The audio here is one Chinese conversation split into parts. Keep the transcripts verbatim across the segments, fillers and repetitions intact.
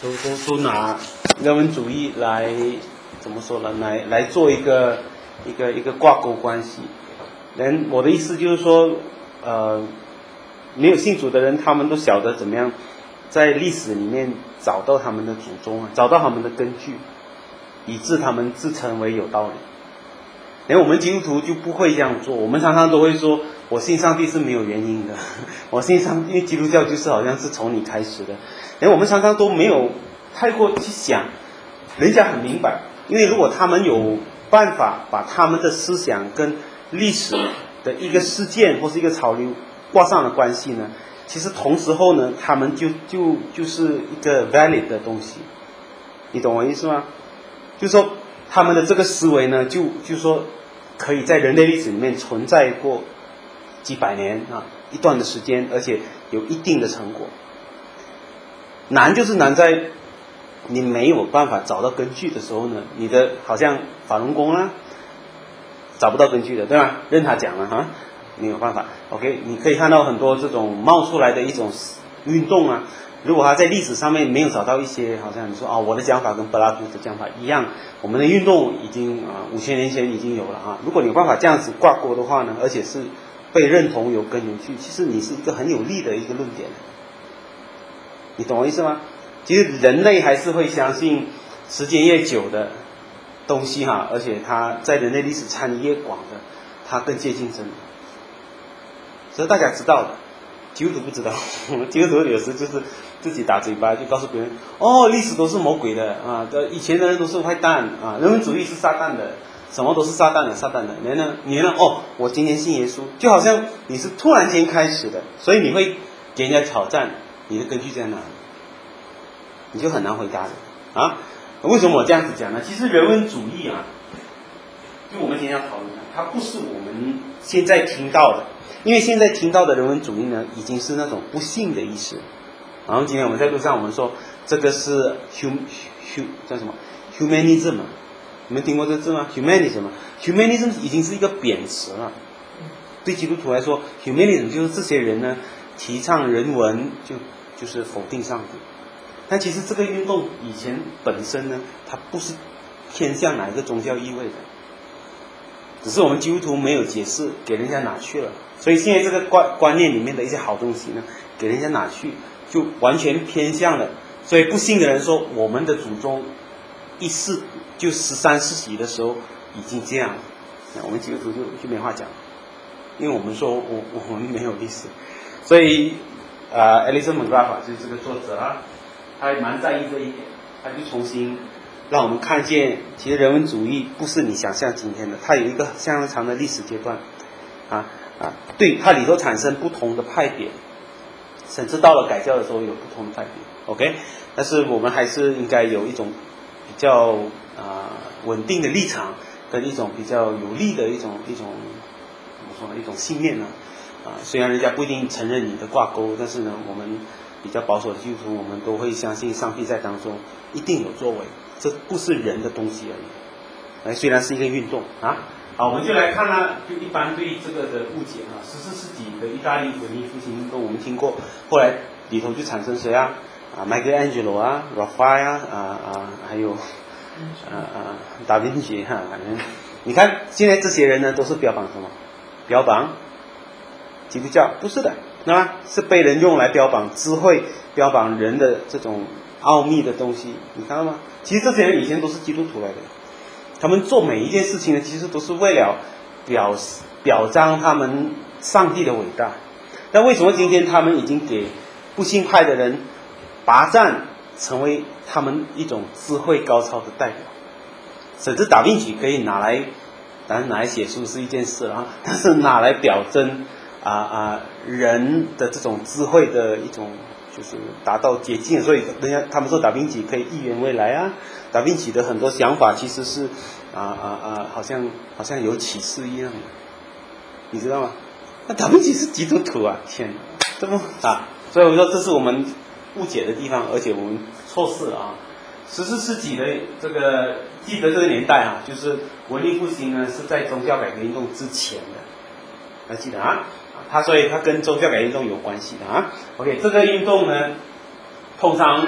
都都都拿人文主义来怎么说呢？来来做一个一个一个挂钩关系。人我的意思就是说，呃，没有信主的人，他们都晓得怎么样在历史里面找到他们的祖宗啊，找到他们的根据，以致他们自称为有道理。连我们基督徒就不会这样做，我们常常都会说，我信上帝是没有原因的，我信上，因为基督教就是好像是从你开始的。连我们常常都没有太过去想，人家很明白，因为如果他们有办法把他们的思想跟历史的一个事件或是一个潮流挂上了关系呢，其实同时候呢，他们就就就是一个 valid 的东西，你懂我意思吗？就是说他们的这个思维呢，就就说可以在人类历史里面存在过几百年啊，一段的时间，而且有一定的成果。难就是难在你没有办法找到根据的时候呢，你的好像法轮功啊，找不到根据的，对吧？任他讲了哈，没有办法。OK， 你可以看到很多这种冒出来的一种运动啊，如果他在历史上面没有找到一些，好像你说啊、哦，我的讲法跟柏拉图的讲法一样，我们的运动已经啊五千年前已经有了啊。如果你有办法这样子挂钩的话呢，而且是被认同有根有据，其实你是一个很有力的一个论点。你懂我意思吗？其实人类还是会相信时间越久的东西哈，而且它在人类历史参与越广的，它更接近真理。这是大家知道的，基督徒不知道。基督徒有时就是自己打嘴巴，就告诉别人，哦，历史都是魔鬼的啊，以前的人都是坏蛋啊，人文主义是撒旦的，什么都是撒旦的，撒旦的。你呢？你呢？哦，我今天信耶稣，就好像你是突然间开始的，所以你会给人家挑战。你的根据在哪里？你就很难回答的啊！为什么我这样子讲呢？其实人文主义啊，就我们今天要讨论的，它不是我们现在听到的，因为现在听到的人文主义呢，已经是那种不幸的意思。然后今天我们在路上，我们说这个是 hum hum 叫什么 humanism， 你们听过这个字吗 ？humanism humanism 已经是一个贬词了。对基督徒来说 ，humanism 就是这些人呢。提倡人文就就是否定上帝，但其实这个运动以前本身呢，它不是偏向哪一个宗教意味的，只是我们基督徒没有解释，给人家拿去了。所以现在这个观观念里面的一些好东西呢，给人家拿去，就完全偏向了。所以不信的人说，我们的祖宗一世就十三世纪的时候已经这样了，那我们基督徒就就没话讲，因为我们说我我们没有历史。所以，呃 ，Alison McGrath 就是这个作者啊，他也蛮在意这一点，他就重新让我们看见，其实人文主义不是你想象今天的，它有一个相当长的历史阶段，啊啊，对，它里头产生不同的派别，甚至到了改教的时候有不同的派别 ，OK， 但是我们还是应该有一种比较啊、呃、稳定的立场，跟一种比较有力的一种一种怎么说呢，一种信念呢。啊，虽然人家不一定承认你的挂钩，但是呢，我们比较保守的基督徒，我们都会相信上帝在当中一定有作为，这不是人的东西而已。哎，虽然是一个运动啊，好，我们就来看呢，就一般对这个的误解啊，十四世纪的意大利文艺复兴运动我们听过，后来里头就产生谁啊？啊 ，Michelangelo 啊 ，Raphael 啊啊啊，还有啊啊达芬奇哈，反正你看现在这些人呢，都是标榜什么？标榜基督教不是的，那么是被人用来标榜智慧、标榜人的这种奥秘的东西，你看到吗？其实这些人以前都是基督徒来的，他们做每一件事情呢，其实都是为了表表彰他们上帝的伟大。那为什么今天他们已经给不信派的人拔赞，成为他们一种智慧高超的代表？甚至达芬奇可以拿来，当然拿来写书是一件事了，但是拿来表征。啊啊，人的这种智慧的一种，就是达到接近，所以人家他们说达芬奇可以预言未来啊。达芬奇的很多想法其实是啊啊啊，好像好像有启示一样的，你知道吗？那达芬奇是基督徒啊，天哪，这么啊，所以我说这是我们误解的地方，而且我们错失了啊。十四世纪的这个记得这个年代啊，就是文艺复兴呢是在宗教改革运动之前的，还记得啊？它所以它跟宗教改革运动有关系的啊。OK， 这个运动呢，通常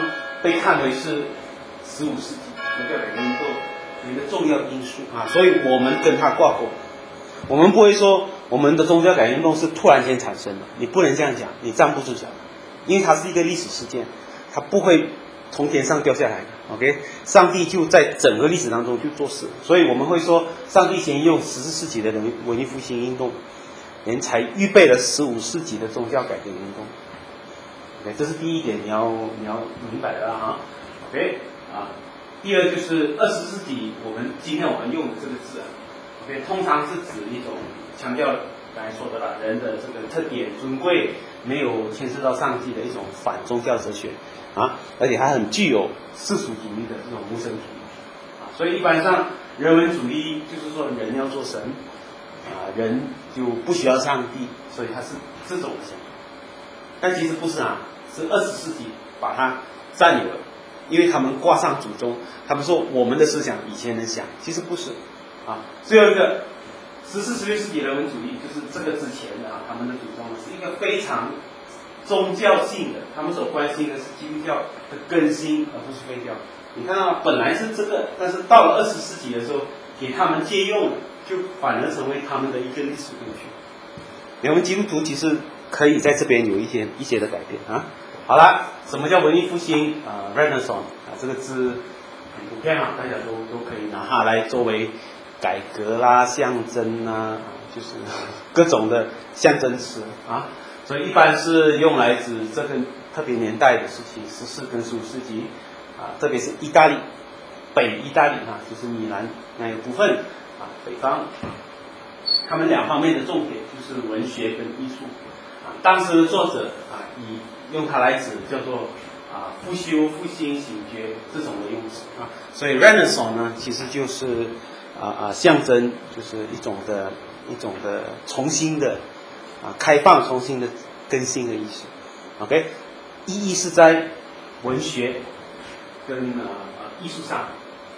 被看为是十五世纪宗教改革运动一个重要因素啊，所以我们跟它挂钩。我们不会说我们的宗教改革运动是突然间产生的，你不能这样讲，你站不住脚，因为它是一个历史事件，它不会从天上掉下来的。OK， 上帝就在整个历史当中就做事，所以我们会说，上帝先用十四世纪的文艺复兴运动，人才预备了十五世纪的宗教改革运动。OK， 这是第一点，你要你要明白的哈。OK， 啊，第二就是二十世纪，我们今天我们用的这个字啊 ，OK， 通常是指一种强调刚才说的了，人的这个特点尊贵，没有牵涉到上帝的一种反宗教哲学。啊，而且它很具有世俗主义的这种无神主义，啊，所以一般上人文主义就是说人要做神，啊，人就不需要上帝，所以它是这种想法。但其实不是啊，是二十世纪把它占有了，因为他们挂上祖宗，他们说我们的思想以前人想，其实不是，啊，最后一个十四、十六世纪人文主义就是这个之前的啊，他们的祖宗是一个非常宗教性的，他们所关心的是基督教的更新，而不是废教。你看到本来是这个，但是到了二十世纪的时候，给他们借用了，就反而成为他们的一个历史工具。我们基督徒其实可以在这边有一些一些的改变啊。好了，什么叫文艺复兴啊 ？Renaissance 啊，这个字很普遍啊，大家都都可以拿它来作为改革啦、象征啦，就是各种的象征词啊。所以一般是用来指这个特别年代的事情，十四跟十五世纪啊，特别是意大利、北意大利啊，就是米兰那个部分啊，北方，他们两方面的重点就是文学跟艺术啊。当时的作者啊，以用它来指叫做啊复修、复兴、醒觉这种的用词啊。所以 Renaissance 呢，其实就是啊啊象征，就是一种的一种的重新的。啊，开放、重新的更新的意思 ，OK， 意义是在文学跟呃艺术上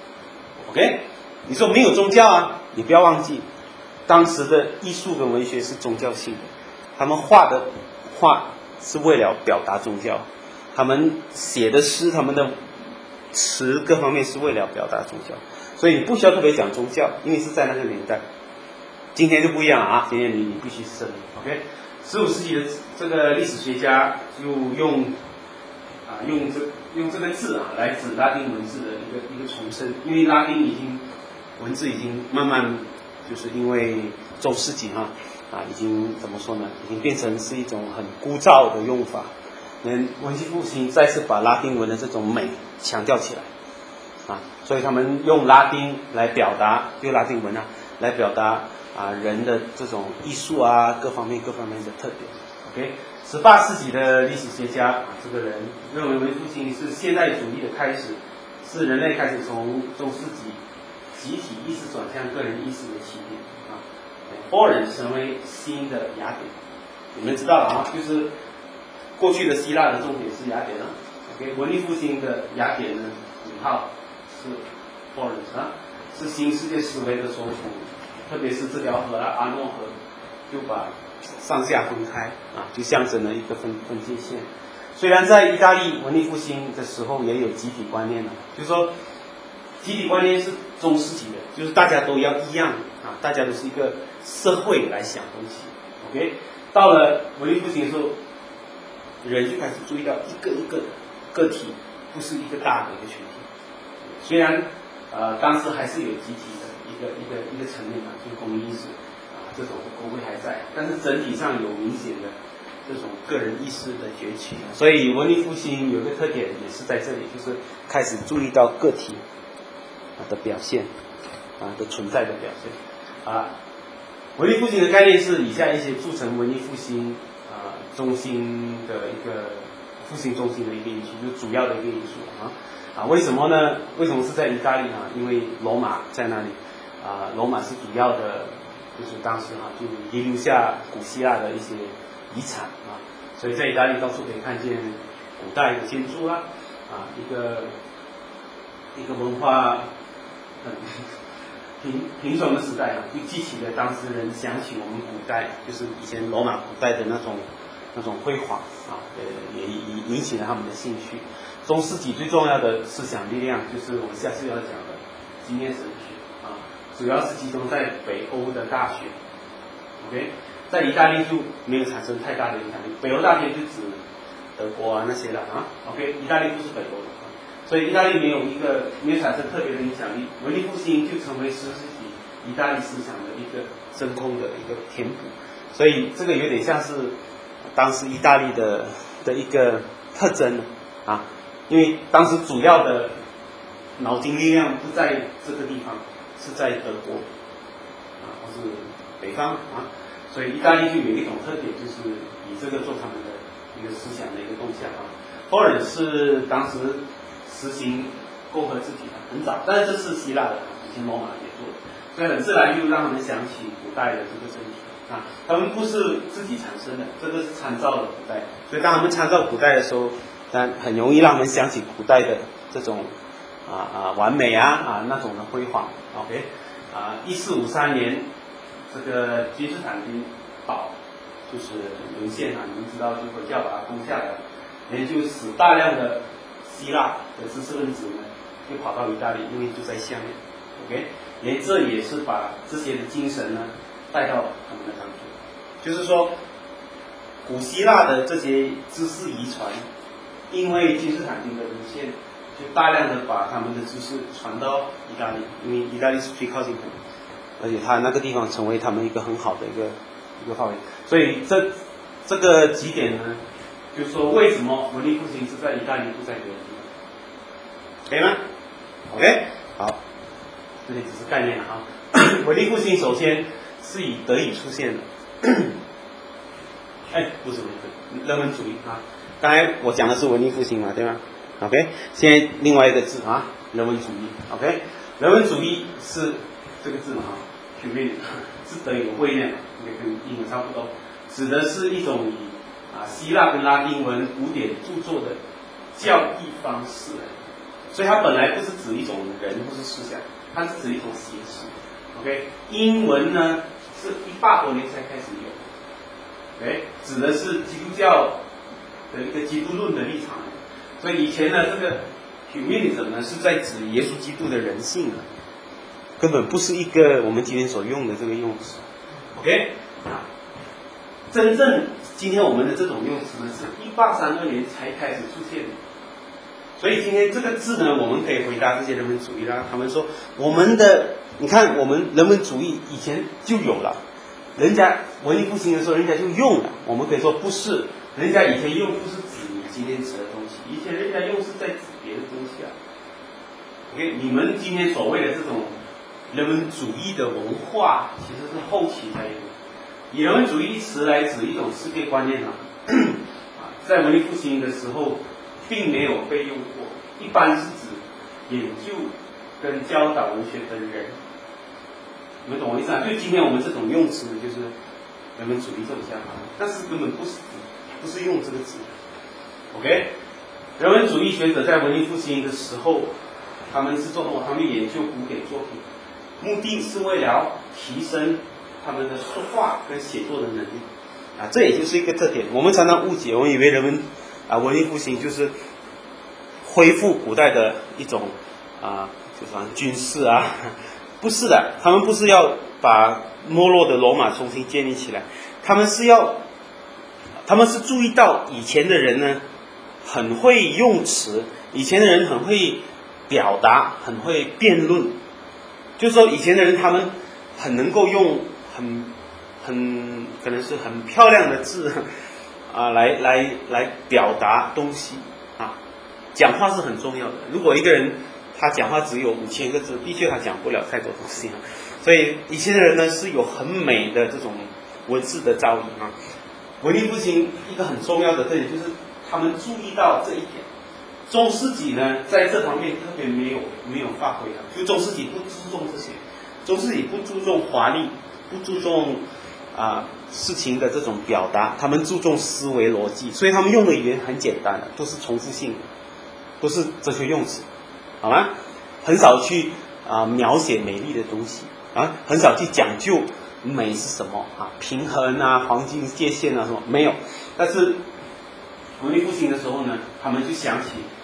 ，OK， 你说没有宗教啊，你不要忘记，当时的艺术跟文学是宗教性的，他们画的画是为了表达宗教，他们写的诗、他们的词各方面是为了表达宗教，所以你不需要特别讲宗教，因为是在那个年代。今天就不一样啊！今天你你必须是圣灵 ，OK？ 十五世纪的这个历史学家就用啊用这用这个字啊来指拉丁文字的一个一个重生，因为拉丁已经文字已经慢慢就是因为中世纪啊啊已经怎么说呢？已经变成是一种很枯燥的用法。连文艺复兴再次把拉丁文的这种美强调起来啊，所以他们用拉丁来表达，用拉丁文啊来表达。啊，人的这种艺术啊，各方面各方面的特点。OK， 十八世纪的历史学家啊，这个人认为文艺复兴是现代主义的开始，是人类开始从中世纪集体意识转向个人意识的起点啊。Florence 成为新的雅典，你们知道了啊，就是过去的希腊的重点是雅典啊。OK， 文艺复兴的雅典呢，引号是 Florence 啊，是新世界思维的首府。特别是这条河啊，阿诺河，就把上下分开啊，就象征了一个分分界线。虽然在意大利文艺复兴的时候也有集体观念了，就是说集体观念是中世纪的，就是大家都要一样啊，大家都是一个社会来想东西。OK， 到了文艺复兴的时候，人就开始注意到一个一个个体，不是一个大的一个群体。虽然呃当时还是有集体的。一个一个一个层面啊，就是公益意识啊，这种国会还在，但是整体上有明显的这种个人意识的崛起。所以文艺复兴有一个特点，也是在这里，就是开始注意到个体啊的表现啊的存在的表现啊。文艺复兴的概念是以下一些铸成文艺复兴啊中心的一个复兴中心的一个因素，就是主要的一个因素啊啊。为什么呢？为什么是在意大利啊？因为罗马在那里。啊，罗马是主要的，就是当时啊，就遗留下古希腊的一些遗产啊，所以在意大利到处可以看见古代的建筑啊，啊，一个一个文化很贫贫穷的时代啊，就激起了当时人想起我们古代，就是以前罗马古代的那种那种辉煌啊，呃，也引引起了他们的兴趣。 中世纪最重要的思想力量就是我们下次要讲的经验神学啊，主要是集中在北欧的大学 ，OK， 在意大利就没有产生太大的影响力。北欧大学就指德国啊那些了啊 ，OK， 意大利不是北欧的，所以意大利没有一个没有产生特别的影响力。文艺复兴就成为十世纪意大利思想的一个真空的一个填补，所以这个有点像是当时意大利的的一个特征啊，因为当时主要的脑筋力量不在这个地方，是在德国啊或是北方啊，所以意大利就有一种特点，就是以这个做他们的一个思想的一个动向啊。波尔是当时实行共和制体的很早，但是这是希腊的，以前罗马也做的，所以很自然就让他们想起古代的这个政体啊。他们不是自己产生的，这个是参照了古代，所以当他们参照古代的时候，但很容易让我们想起古代的这种啊啊完美啊啊那种的辉煌。OK， 啊，一四五三年这个君士坦丁堡就是沦陷啊，你们知道，就回教把它攻下来，也就使大量的希腊的知识分子呢，就跑到意大利，因为就在下面。OK， 也这也是把这些的精神呢带到他们的当中，就是说，古希腊的这些知识遗传，因为君士坦丁的沦陷，就大量的把他们的知识传到意大利，因为意大利是最靠近湖，而且它那个地方成为他们一个很好的一个一个范围，所以这这个几点呢，就是说为什么文艺复兴是在意大利，不在别的地方，可以吗 ？OK， 好，这里只是概念啊。文艺复兴首先是以德语出现的，哎，不是文艺，人文主义啊。刚才我讲的是文艺复兴嘛，对吗 ？OK， 现在另外一个字啊，人文主义。OK， 人文主义是这个字嘛啊 ，human 是德语位面，也跟英文差不多，指的是一种以啊希腊跟拉丁文古典著作的教义方式，所以它本来不是指一种人或是思想，它是指一种形式。OK， 英文呢是一八多年才开始有 ，OK， 指的是基督教的一个基督论的立场，所以以前呢这个 humanism 呢是在指耶稣基督的人性的，根本不是一个我们今天所用的这个用词 ，OK， 真正今天我们的这种用词呢是一八三二年才开始出现的。所以今天这个字呢，我们可以回答这些人文主义啦。他们说，我们的，你看我们人文主义以前就有了，人家文艺复兴的时候，人家就用了。我们可以说不是，人家以前用不是指你今天指的东西，以前人家用是在指别的东西啊。OK， 你们今天所谓的这种人文主义的文化，其实是后期才有的。以人文主义一词来指一种世界观念啊，啊，在文艺复兴的时候。并没有被用过，一般是指研究跟教导文学的人，你们懂我意思啊？就今天我们这种用词就是人文主义这种想法，但是根本不是不是用这个字。OK， 人文主义学者在文艺复兴的时候，他们是做什么？他们研究古典作品，目的是为了提升他们的说话跟写作的能力啊，这也就是一个特点。我们常常误解，我们以为人文啊，文艺复兴就是恢复古代的一种啊，就是军事啊，不是的，他们不是要把没落的罗马重新建立起来，他们是要，他们是注意到以前的人呢，很会用词，以前的人很会表达，很会辩论，就是说以前的人他们很能够用很很可能是很漂亮的字。啊，来来来表达东西啊，讲话是很重要的。如果一个人他讲话只有五千个字，的确他讲不了太多东西啊。所以以前的人呢是有很美的这种文字的造诣啊。文艺复兴一个很重要的特点就是他们注意到这一点。中世纪呢在这方面特别没有没有发挥啊，就中世纪不注重这些，中世纪不注重华丽，不注重啊。事情的这种表达，他们注重思维逻辑，所以他们用的语言很简单的，都是重复性的，都是哲学用词，好吗？很少去啊、呃、描写美丽的东西啊，很少去讲究美是什么啊，平衡啊，黄金界限啊什么没有。但是文艺复兴的时候呢，他们就想起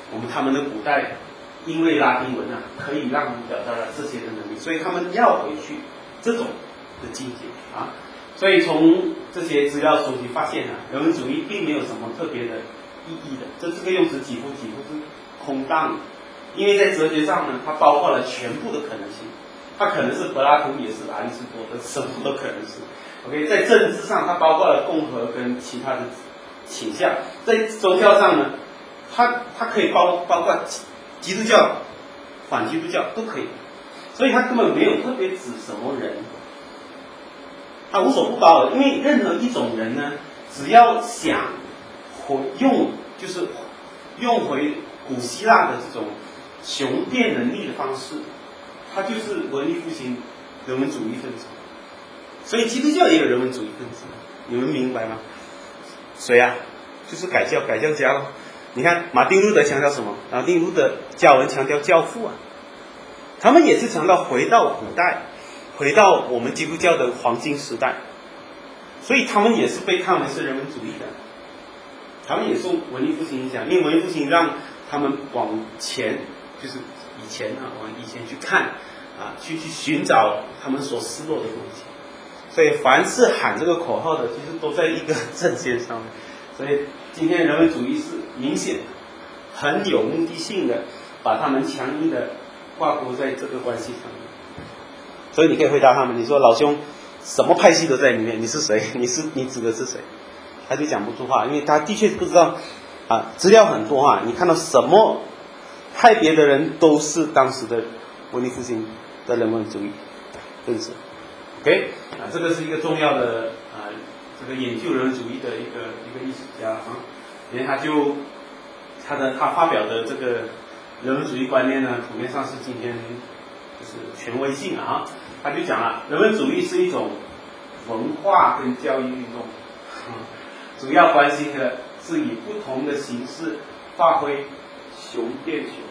我们他们的古代因为拉丁文啊，可以让我们表达了这些的能力，所以他们要回去这种的境界啊。所以从这些资料收集发现啊，人文主义并没有什么特别的意义的，这这个用词几乎几乎是空荡的，因为在哲学上呢，它包括了全部的可能性，它可能是柏拉图，也是阿里士多德，什么都可能是。OK， 在政治上，它包括了共和跟其他的倾向；在宗教上呢，它它可以包包括基督教、反基督教都可以，所以它根本没有特别指什么人。它无所不包的，因为任何一种人呢，只要想回用，就是用回古希腊的这种雄辩能力的方式，它就是文艺复兴人文主义分子。所以基督教也有人文主义分子，你们明白吗？谁啊？就是改教改教家咯。你看马丁路德强调什么？马丁路德教文强调教父啊，他们也是强调回到古代。回到我们基督教的黄金时代，所以他们也是被看为是人文主义的，他们也受文艺复兴影响，因为文艺复兴让他们往前，就是以前啊，往以前去看啊，去去寻找他们所失落的东西。所以凡是喊这个口号的，其实都在一个阵线上面。所以今天人文主义是明显的、很有目的性的，把他们强硬的挂钩在这个关系上面。所以你可以回答他们，你说老兄，什么派系都在里面，你是谁？你是你指的是谁？他就讲不出话，因为他的确不知道啊，资料很多啊，你看到什么派别的人都是当时的文艺复兴的人文主义分子。OK， 啊，这个是一个重要的啊，这个研究人文主义的一个一个艺术家啊，因为他就他的他发表的这个人文主义观念呢，普遍上是今天就是权威性啊。他就讲了，人文主义是一种文化跟教育运动，主要关心的是以不同的形式发挥雄辩学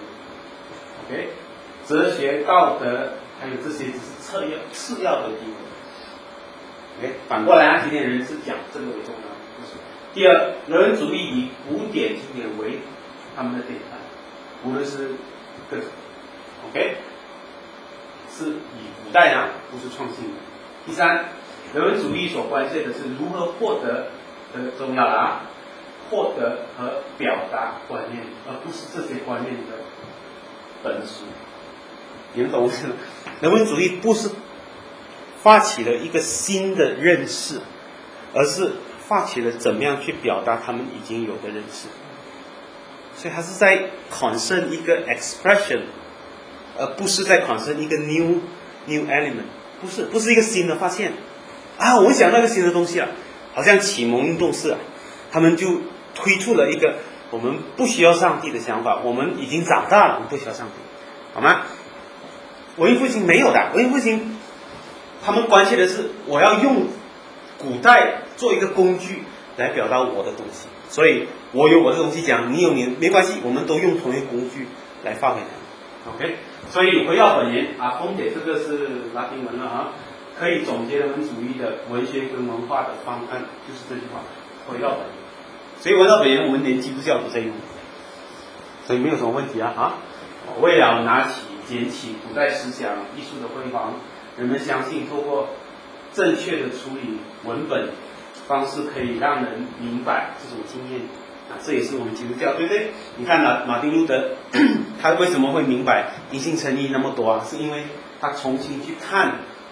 ，OK， 哲学、道德还有这些只是次要次要的地位。OK， 反过来啊，今天人是讲这个为重要。就是第二，人文主义以古典经典为他们的典范，无论是各种 ，OK。是以古代啊，不是创新的。第三，人文主义所关切的是如何获得的重要了啊，获得和表达观念，而不是这些观念的本质。你们懂我意思吗？人文主义不是发起了一个新的认识，而是发起了怎么样去表达他们已经有的认识。所以它是在 concern 一个 expression。而不是在产生一个 new new element， 不是不是一个新的发现啊！我们想到一个新的东西了，好像启蒙运动是啊，他们就推出了一个我们不需要上帝的想法，我们已经长大了，我们不需要上帝，好吗？文艺复兴没有的，文艺复兴他们关切的是我要用古代做一个工具来表达我的东西，所以我有我的东西讲，你有你没关系，我们都用同一个工具来发给他 ，OK。所以回到本源啊，风解这个是拉丁文了啊，可以总结人文主义的文学跟文化的方案，就是这句话，回到本源。所以回到本源，我们连基督教都在用，所以没有什么问题啊啊！为了拿起、捡起古代思想艺术的辉煌，人们相信透过正确的处理文本方式，可以让人明白这种经验。啊，这也是我们基督教，对不对？你看马马丁路德，他为什么会明白因信称义那么多啊？是因为他重新去看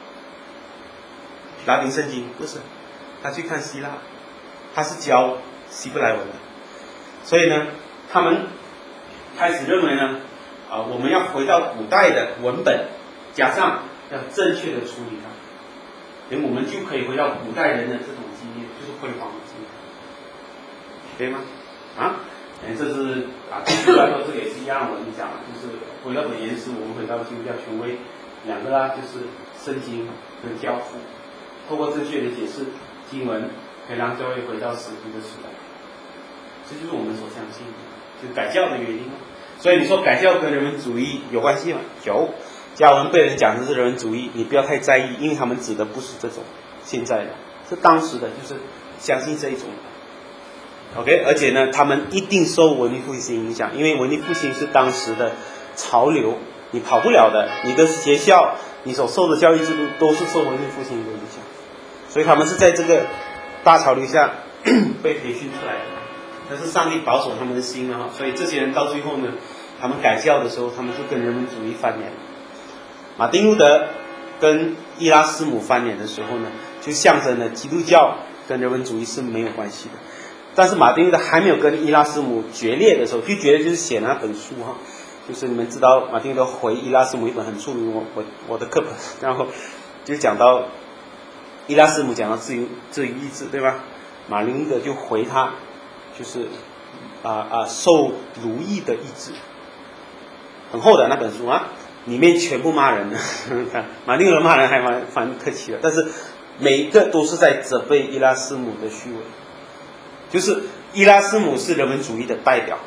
拉丁圣经，不是？他去看希腊，他是教希伯来文的，所以呢，他们开始认为呢，啊，我们要回到古代的文本，加上要正确的处理它，所以我们就可以回到古代人的这种经验，就是辉煌的经验，对吗？啊，嗯，这是啊，继续来说，这个也是一样，我们讲，就是回到本源是我们回到基督教权威两个啦，就是圣经跟教父，透过正确的解释经文，可以让教会回到始祖的时代，这就是我们所相信的，就改教的原因。所以你说改教跟人文主义有关系吗？有，加文被人讲的是人文主义，你不要太在意，因为他们指的不是这种现在的，是当时的，就是相信这一种。 OK， 而且呢，他们一定受文艺复兴影响，因为文艺复兴是当时的潮流，你跑不了的。你的学校，你所受的教育制度都是受文艺复兴的影响，所以他们是在这个大潮流下被培训出来的。但是上帝保守他们的心啊，所以这些人到最后呢，他们改教的时候，他们就跟人文主义翻脸。马丁路德跟伊拉斯姆翻脸的时候呢，就象征了基督教跟人文主义是没有关系的。但是马丁路德还没有跟伊拉斯姆决裂的时候，就决裂就是写那本书哈，就是你们知道马丁路德回伊拉斯姆一本很出名我我我的课本，然后就讲到伊拉斯姆讲到自由自由意志对吧？马丁路德就回他就是啊啊受奴役的意志，很厚的那本书啊，里面全部骂人的，马丁路德骂人还蛮蛮客气的，但是每一个都是在责备伊拉斯姆的虚伪。就是伊拉斯姆是人文主义的代表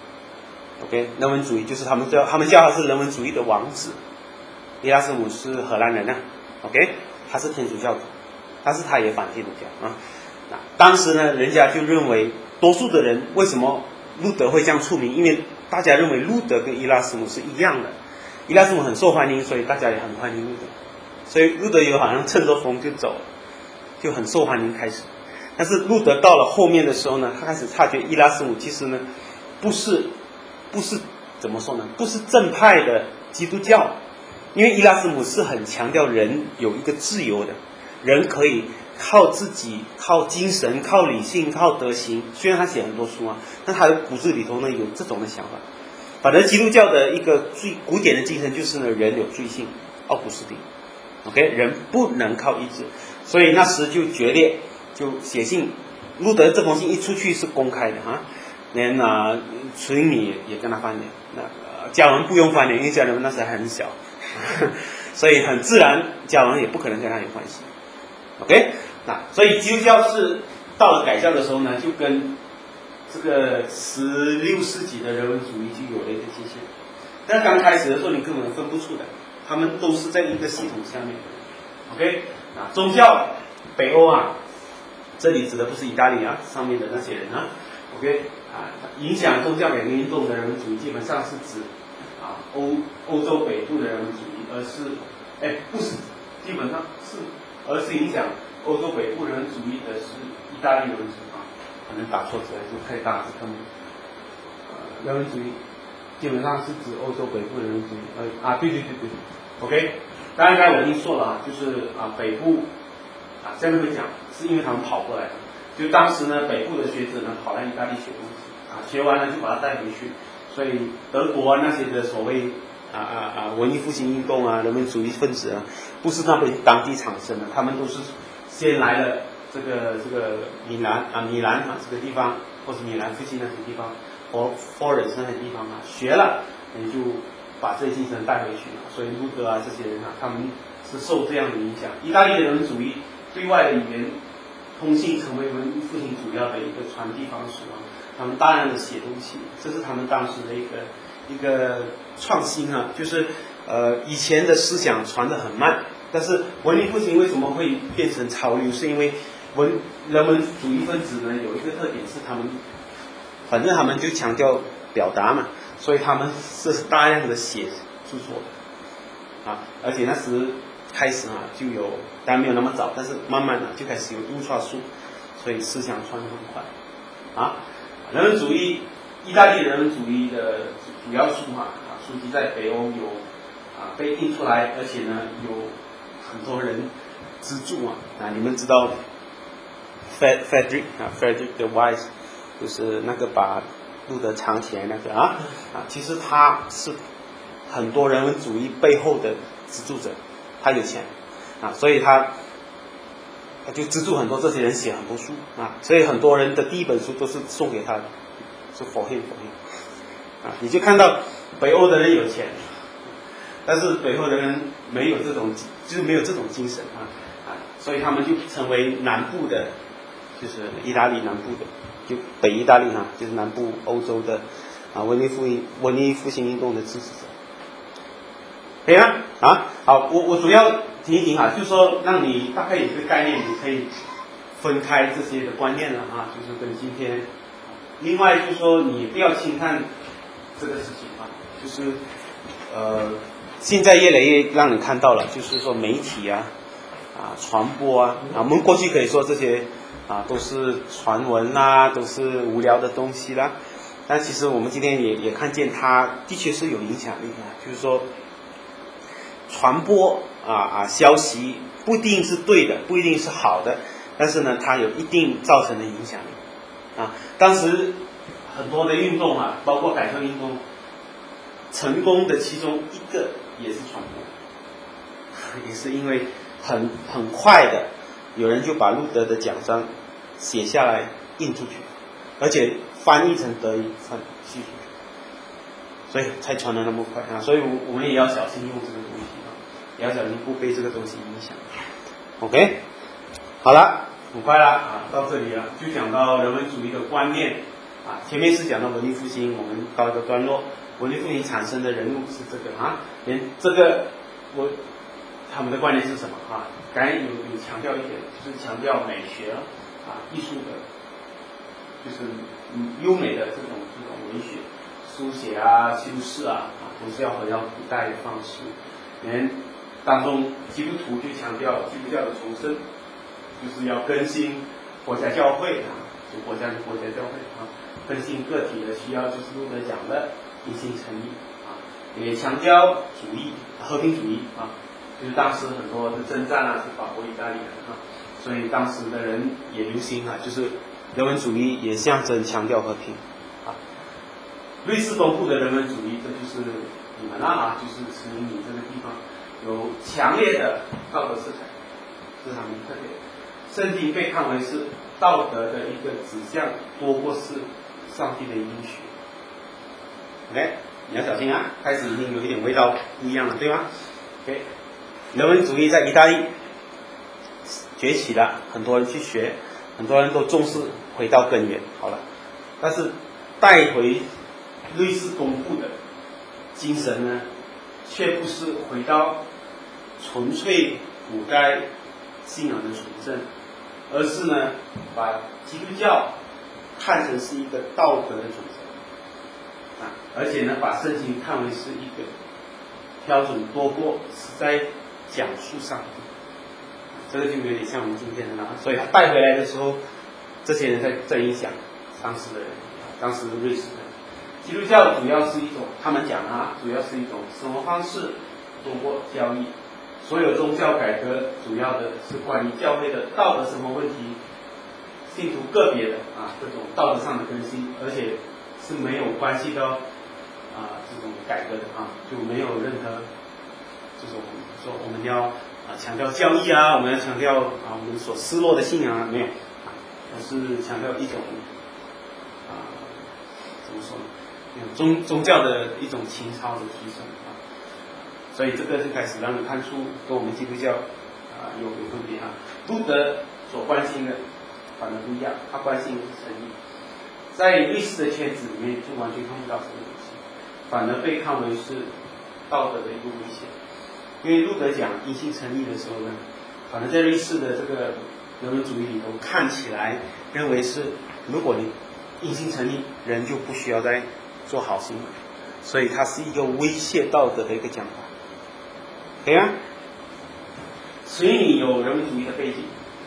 ，OK， 人文主义就是他们叫他们叫他是人文主义的王子。伊拉斯姆是荷兰人啊 ，OK， 他是天主教徒，但是他也反天主教啊。当时呢，人家就认为多数的人为什么路德会这样出名？因为大家认为路德跟伊拉斯姆是一样的，伊拉斯姆很受欢迎，所以大家也很欢迎路德，所以路德有好像趁着风就走了，就很受欢迎开始。但是路德到了后面的时候呢，他开始察觉伊拉斯姆其实呢，不是不是怎么说呢，不是正派的基督教，因为伊拉斯姆是很强调人有一个自由的，人可以靠自己、靠精神、靠理性、靠德行。虽然他写很多书啊，但他的骨子里头呢有这种的想法。反正基督教的一个最古典的精神就是呢，人有罪性，奥古斯丁 ，OK， 人不能靠意志，所以那时就决裂。就写信，路德这封信一出去是公开的哈，连啊崔英米也跟他翻脸，那、呃、加文不用翻脸，因为加文那时还很小，呵呵所以很自然，加文也不可能跟他有关系。OK， 那所以基督教是到了改教的时候呢，就跟这个十六世纪的人文主义就有了一个界限。但刚开始的时候你根本分不出来，他们都是在一个系统下面。OK， 啊宗教北欧啊。这里指的不是意大利啊，上面的那些人啊 ，OK 啊，影响宗教改革运动的人文主义基本上是指啊欧欧洲北部的人文主义，而是哎不是，基本上是，而是影响欧洲北部人文主义的是意大利人文主义啊，可能打错字了，就太大字看不懂。呃，人文主义基本上是指欧洲北部人文主义，呃啊对对对对 ，OK， 当然刚才我已经说了啊，就是啊北部。啊，下面会讲，是因为他们跑过来的。就当时呢，北部的学者呢跑来意大利学东西，啊，学完了就把它带回去。所以德国啊那些的所谓啊啊啊文艺复兴运动啊，人文主义分子啊，不是他们当地产生的，他们都是先来了这个这个米兰啊米兰啊这个地方，或是米兰附近那些地方，或 Florence 那些地方啊，学了，也就把这些精神带回去了。所以路德啊这些人啊，他们是受这样的影响。意大利的人文主义对外的语言通信成为文艺复兴主要的一个传递方式啊，他们大量的写东西，这是他们当时的一个一个创新啊，就是呃以前的思想传得很慢，但是文艺复兴为什么会变成潮流？是因为文人文主义分子呢有一个特点是他们，反正他们就强调表达嘛，所以他们是大量的写著作的啊，而且那时开始啊就有，当然没有那么早，但是慢慢的就开始有印刷术，所以思想传得很快啊。人文主义，意大利人文主义的主要书啊，啊书籍在北欧有啊被印出来，而且呢有很多人资助啊啊，你们知道 Frederick 啊 Frederick the Wise 就是那个把路德藏起来那个啊啊，其实他是很多人文主义背后的资助者。他有钱啊，所以他他就资助很多这些人写很多书啊，所以很多人的第一本书都是送给他的，是 for him for him 啊，你就看到北欧的人有钱，但是北欧的人没有这种，就是没有这种精神啊啊，所以他们就成为南部的，就是意大利南部的，就北意大利哈、啊，就是南部欧洲的啊文艺复兴文艺复兴运动的支持者。可以吗？啊，好，我我主要提一提哈，就是说让你大概有一个概念，你可以分开这些的观念了啊，就是跟今天另外就是说，你不要轻看这个事情啊，就是呃，现在越来越让你看到了，就是说媒体啊，啊传播啊，啊我们过去可以说这些啊都是传闻啦，都是无聊的东西啦，但其实我们今天也也看见它的确是有影响力的，就是说传播啊啊消息不一定是对的，不一定是好的，但是呢，它有一定造成的影响力啊。当时很多的运动啊，包括改革运动，成功的其中一个也是传播，也是因为很很快的，有人就把路德的奖章写下来印出去，而且翻译成德语翻寄出去，所以才传得那么快啊。所以我们也要小心用这个东西啊，也要小心不被这个东西影响。OK， 好了，很快了啊，到这里了，就讲到人文主义的观念啊。前面是讲到文艺复兴，我们告一个段落。文艺复兴产生的人物是这个啊，连这个我他们的观念是什么啊？刚才有有强调一点，就是强调美学啊，艺术的，就是嗯优美的这种这种文学，书写啊、修饰啊，啊都是要回到古代的方式。连当中基督徒就强调基督教的重生，就是要更新国家教会啊，就国家的国家教会啊，更新个体的需要，就是路德讲的因信称义啊，也强调主义和平主义啊，就是当时很多的征战啊，是法国、意大利人啊，所以当时的人也流行啊，就是人文主义也象征强调和平啊。瑞士东部的人文主义，这就是你们啊，就是指明你这个地方有强烈的道德色彩，这是他们特点。圣经被看为是道德的一个指向，多过是上帝的应许。OK， 你要小心啊！开始已经有一点味道不一样了，对吗 ？OK， 人文主义在意大利崛起了，很多人去学，很多人都重视回到根源。好了，但是带回瑞士东部的精神呢，却不是回到纯粹古代信仰的纯正，而是呢，把基督教看成是一个道德的准则。啊，而且呢，把圣经看为是一个标准多过是在讲述上帝，这个就有点像我们今天的啦。所以他带回来的时候，这些人在在影响当时的人，当时的瑞士人。基督教主要是一种，他们讲啊，主要是一种生活方式多过教义。所有宗教改革主要的是关于教会的道德生活问题，信徒个别的啊这种道德上的更新，而且是没有关系到啊这种改革的啊，就没有任何这种说我们要啊强调教义啊，我们要强调啊我们所失落的信仰啊，没有，啊，而是强调一种啊怎么说呢？宗宗教的一种情操的提升啊，所以这个就开始让你看出跟我们基督教啊有有分别啊。路德所关心的反而不一样，他关心的是诚意。在瑞士的圈子里面就完全看不到这个东西，反而被看为是道德的一个危险。因为路德讲因信称义的时候呢，反而在瑞士的这个人文主义里头看起来认为是，如果你因信称义，人就不需要再做好行为，所以它是一个威胁道德的一个讲法。对啊，所以你有人文主义的背景，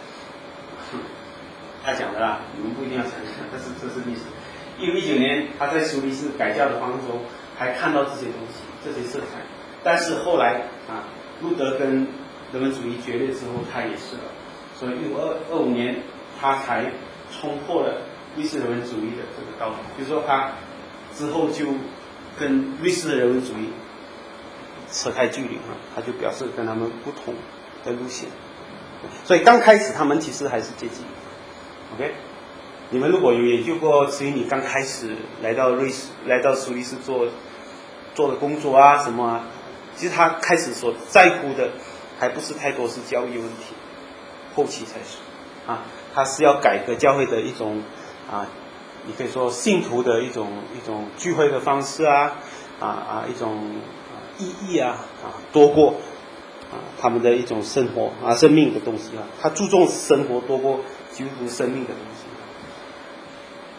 他讲的啦，你们不一定要相信，但是这是历史。一九一九年，他在苏黎世改教的当中，还看到这些东西，这些色彩。但是后来啊，路德跟人文主义决裂之后，他也是了。所以一五二五年，他才冲破了瑞士人文主义的这个道路，就是说他之后就跟瑞士的人文主义扯开距离啊，他就表示跟他们不同的路线。所以刚开始他们其实还是接近。OK， 你们如果有研究过慈云，你刚开始来到瑞士、来到苏黎世做做的工作啊什么啊，其实他开始所在乎的还不是太多是教育问题，后期才是啊，他是要改革教会的一种啊，你可以说信徒的一种一种聚会的方式啊啊啊一种啊意义啊啊多过啊他们的一种生活啊生命的东西啊，他注重生活多过基督徒生命的东西。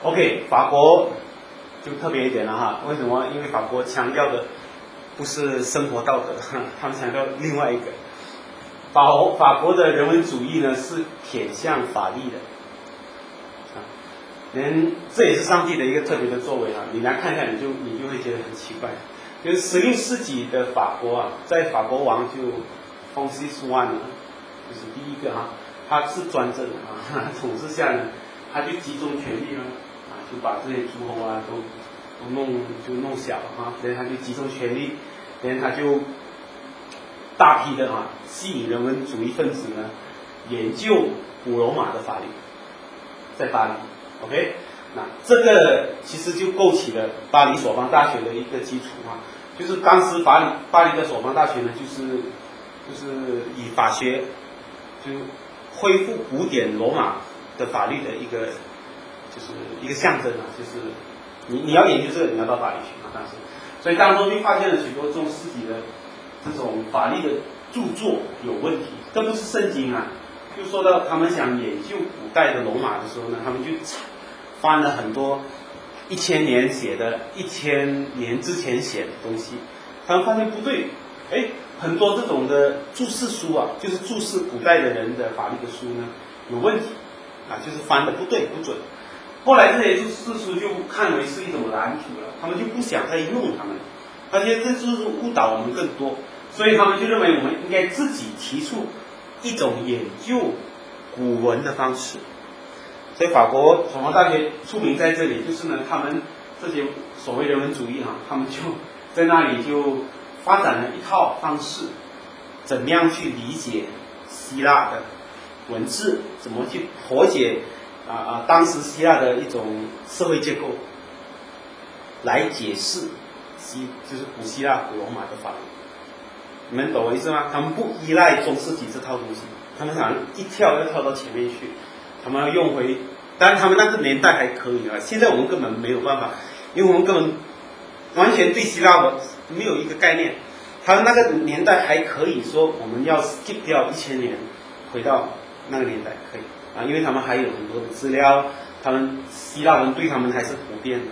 OK， 法国就特别一点了哈，为什么？因为法国强调的不是生活道德，他们强调另外一个。法国法国的人文主义呢是偏向法律的，啊，人这也是上帝的一个特别的作为啊。你来看看，你就你就会觉得很奇怪，就是十六世纪的法国啊，在法国王就 Francis I 呢，就是第一个哈、啊，他是专政的啊，统治下呢，他就集中权力了啊，就把这些诸侯啊都都弄就弄小了啊，所以他就集中权力，然后他就大批的啊吸引人文主义分子呢研究古罗马的法律，在巴黎 ，OK， 那这个其实就构起了巴黎索邦大学的一个基础啊，就是当时巴黎巴黎的索邦大学呢，就是就是以法学就恢复古典罗马的法律的一个就是一个象征啊，就是你你要研究这个，你要到巴黎去啊，当时，所以当中就发现了许多中世纪的这种法律的著作有问题，这不是圣经啊。就说到他们想研究古代的罗马的时候呢，他们就翻了很多一千年写的、一千年之前写的东西，他们发现不对，哎，很多这种的注释书啊，就是注释古代的人的法律的书呢有问题啊，就是翻的不对不准。后来这些注释书就看为是一种蓝图了，他们就不想再用它们，而且这就是误导我们更多。所以他们就认为我们应该自己提出一种研究古文的方式。所以法国索邦大学出名在这里，就是呢，他们这些所谓人文主义啊，他们就在那里就发展了一套方式，怎么样去理解希腊的文字，怎么去破解啊啊当时希腊的一种社会结构，来解释希就是古希腊古罗马的法律。你们懂我意思吗？他们不依赖中世纪这套东西，他们想一跳要跳到前面去，他们要用回，当然他们那个年代还可以啊，现在我们根本没有办法，因为我们根本完全对希腊文没有一个概念。他们那个年代还可以说我们要 skip 掉一千年，回到那个年代可以啊，因为他们还有很多的资料，他们希腊文对他们还是普遍的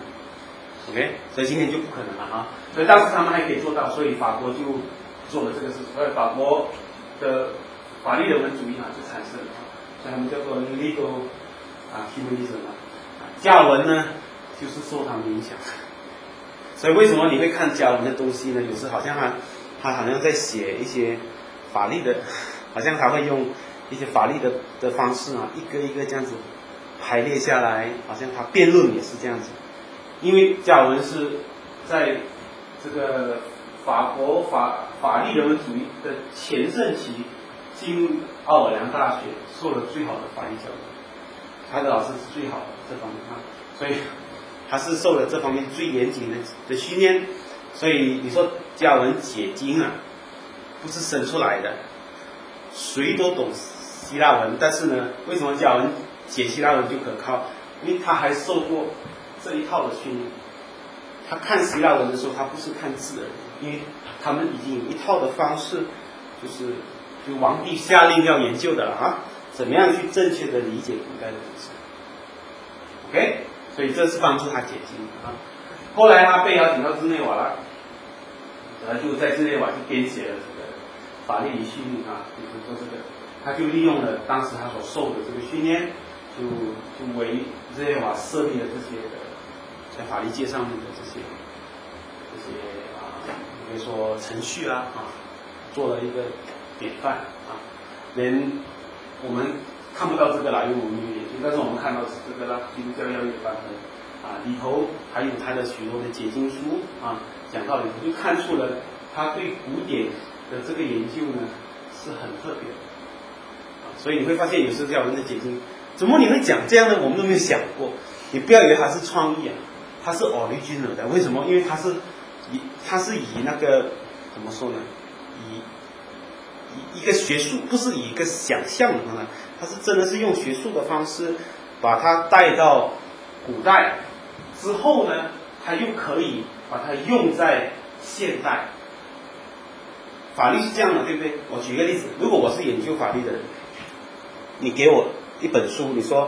，OK， 所以今天就不可能了啊。所以当时他们还可以做到，所以法国就做了这个事情，所以法国的法律人文主义啊就产生了，所以他们叫做 legal 啊 humanism 啊，加尔文呢就是受他们影响，所以为什么你会看加尔文的东西呢？有时好像他他好像在写一些法律的，好像他会用一些法律的的方式啊，一个一个这样子排列下来，好像他辩论也是这样子，因为加尔文是在这个法国法法律人文主义的前盛期进入奥尔良大学受了最好的法律教育，他的老师是最好的这方面啊，所以他是受了这方面最严谨的的训练。所以你说加尔文解经啊，不是生出来的，谁都懂希腊文，但是呢，为什么加尔文解希腊文就可靠？因为他还受过这一套的训练。他看希腊文的时候，他不是看字而已，因为他们已经有一套的方式，就是就皇帝下令要研究的了啊，怎么样去正确的理解古代的东西 ？OK， 所以这是帮助他解经啊。后来他被邀请到日内瓦了，然后就在日内瓦就编写了这个法律与训令啊，就是说这个，他就利用了当时他所受的这个训练，就就为日内瓦设立了这些的。在法律界上面的这些这些啊，比如说程序啊啊，做了一个典范啊。连我们看不到这个啦，因为我们没有研究，但是我们看到是这个啦，基督教要义版本啊，里头还有他的许多的解经书啊，讲道理就看出了他对古典的这个研究呢是很特别的啊。所以你会发现有时候教人的解经，怎么你会讲这样的，我们都没有想过。你不要以为他是创意啊。它是 original 的，为什么？因为它是以它是以那个怎么说呢？以以一个学术，不是以一个想象的方式，它是真的是用学术的方式把它带到古代之后呢，它又可以把它用在现代。法律是这样的，对不对？我举个例子，如果我是研究法律的人，你给我一本书，你说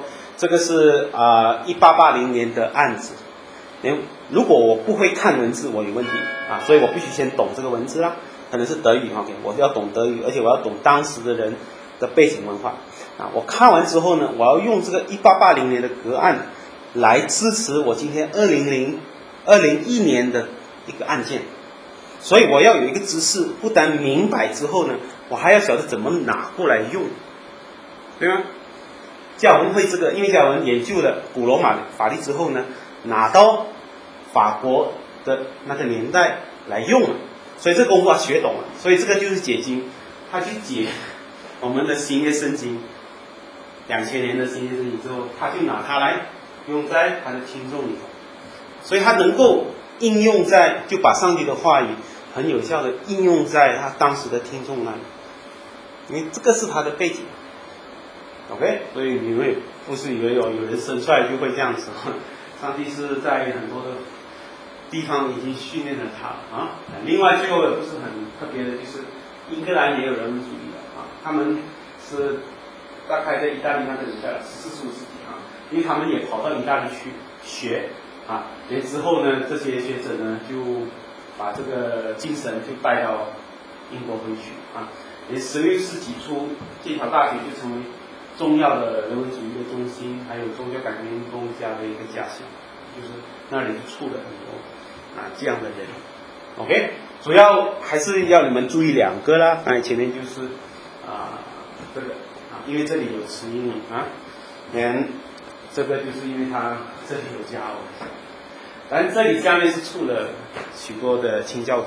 这个是啊一八八零年的案子。如果我不会看文字，我有问题啊，所以我必须先懂这个文字啦，可能是德语 ，OK， 我要懂德语，而且我要懂当时的人的背景文化啊。我看完之后呢，我要用这个一八八零年的革案来支持我今天二零零二零一年的一个案件，所以我要有一个知识，不但明白之后呢，我还要晓得怎么拿过来用，对吗？加尔文会这个，因为加尔文研究了古罗马法律之后呢，拿到法国的那个年代来用了，所以这个功夫他学懂了，所以这个就是解经，他去解我们的新约圣经，两千年的新约圣经之后，他就拿它来用在他的听众里头，所以他能够应用在，就把上帝的话语很有效的应用在他当时的听众那里，因为这个是他的背景。OK， 所以你们不是以为有有人生出来就会这样子，上帝是在很多的地方已经训练了他啊。另外最后的不是很特别的，就是英格兰也有人文主义的啊，他们是大概在意大利那个年代十四、十五世纪啊，因为他们也跑到意大利去学啊，然之后呢，这些学者呢就把这个精神就带到英国回去啊。也十六世纪初，剑桥大学就成为重要的人文主义的中心，还有宗教改革运动家的一个家乡，就是那里就出了很多啊这样的人。OK， 主要还是要你们注意两个啦，刚才前面就是啊这个啊，因为这里有词英语啊，连这个就是因为它这里有加文，但这里下面是出了许多的清教徒，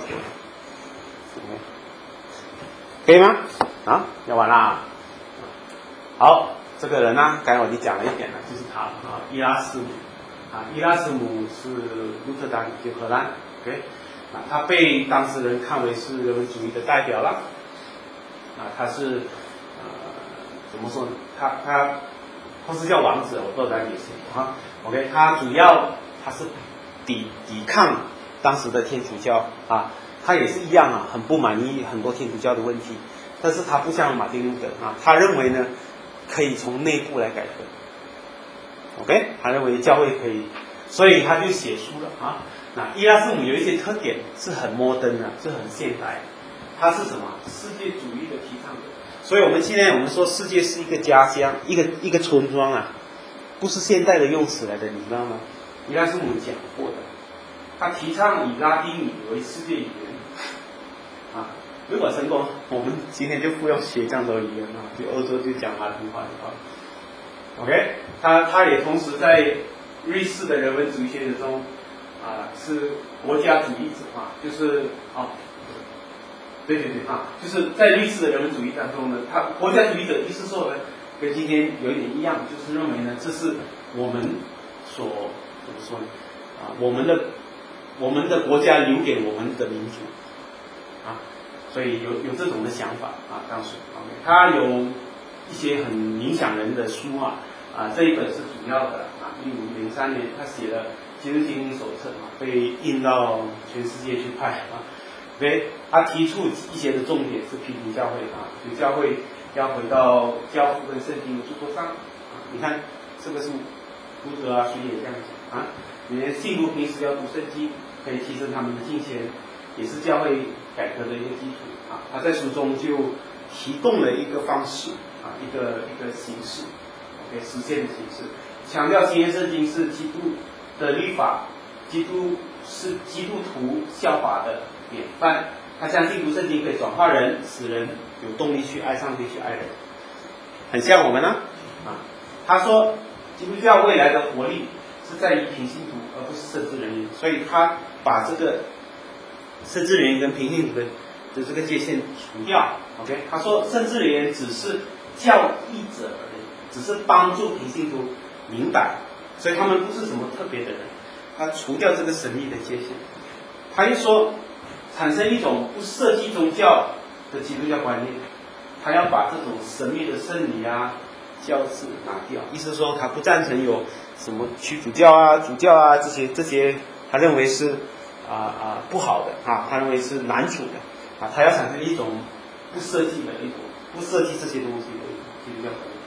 可以吗？啊，要完啦。好，这个人呢，刚才我已经讲了一点了，就是他啊，伊拉斯姆啊，伊拉斯姆是鹿特丹，就荷兰 ，OK， 啊，他被当时人看为是人文主义的代表了，啊，他是呃怎么说呢？他他他是叫王子，我不知道该解释啊 ，OK， 他主要他是抵抵抗当时的天主教啊，他也是一样啊，很不满意很多天主教的问题，但是他不像马丁路德啊，他认为呢。可以从内部来改革 ，OK， 他认为教会可以，所以他就写书了啊。那伊拉斯姆有一些特点是很摩登的，是很现代，他是什么？世界主义的提倡者。所以我们现在我们说世界是一个家乡，一个一个村庄啊，不是现代的用词来的，你知道吗？伊拉斯姆讲过的，他提倡以拉丁语为世界语言啊。如果成功，我们今天就不用学这样多语言了，就欧洲就讲拉丁话就好了。OK， 他他也同时在瑞士的人文主义学者中，啊、呃、是国家主义者啊，就是啊、哦，对对对啊，就是在瑞士的人文主义当中呢，他国家主义者意思说呢，跟今天有一点一样，就是认为呢，这是我们所怎么说呢？啊，我们的我们的国家留给我们的民主啊。所以有有这种的想法啊，当时 OK， 他有一些很影响人的书啊，啊这一本是主要的啊，一五零三年他写了《基督经营手册》啊，被印到全世界去派啊。OK， 他提出一些的重点是批评教会啊，就教会要回到教父跟圣经的著作上啊。你看这个是路德啊，谁也这样讲啊，你的信徒平时要读圣经，可以提升他们的敬虔，也是教会改革的一个基础啊，他在书中就提供了一个方式啊，一个一个形式 ，OK， 实现的形式，强调新约圣经是基督的律法，基督是基督徒效法的典范。他相信读圣经可以转化人，使人有动力去爱上帝，去爱人，很像我们呢啊。他说，基督教未来的活力是在于平信徒，而不是圣职人员，所以他把这个圣职人员跟平信徒的的这个界限除掉。OK， 他说圣职人员只是教义者而已，只是帮助平信徒明白，所以他们不是什么特别的人。他除掉这个神秘的界限，他又说产生一种不涉及宗教的基督教观念，他要把这种神秘的圣礼啊、教制拿掉，意思说他不赞成有什么驱主教啊、主教啊这些这些，他认为是啊啊、呃、不好的啊，他认为是难主的啊，他要产生一种不设计的一种不设计这些东西的一种基督教观念。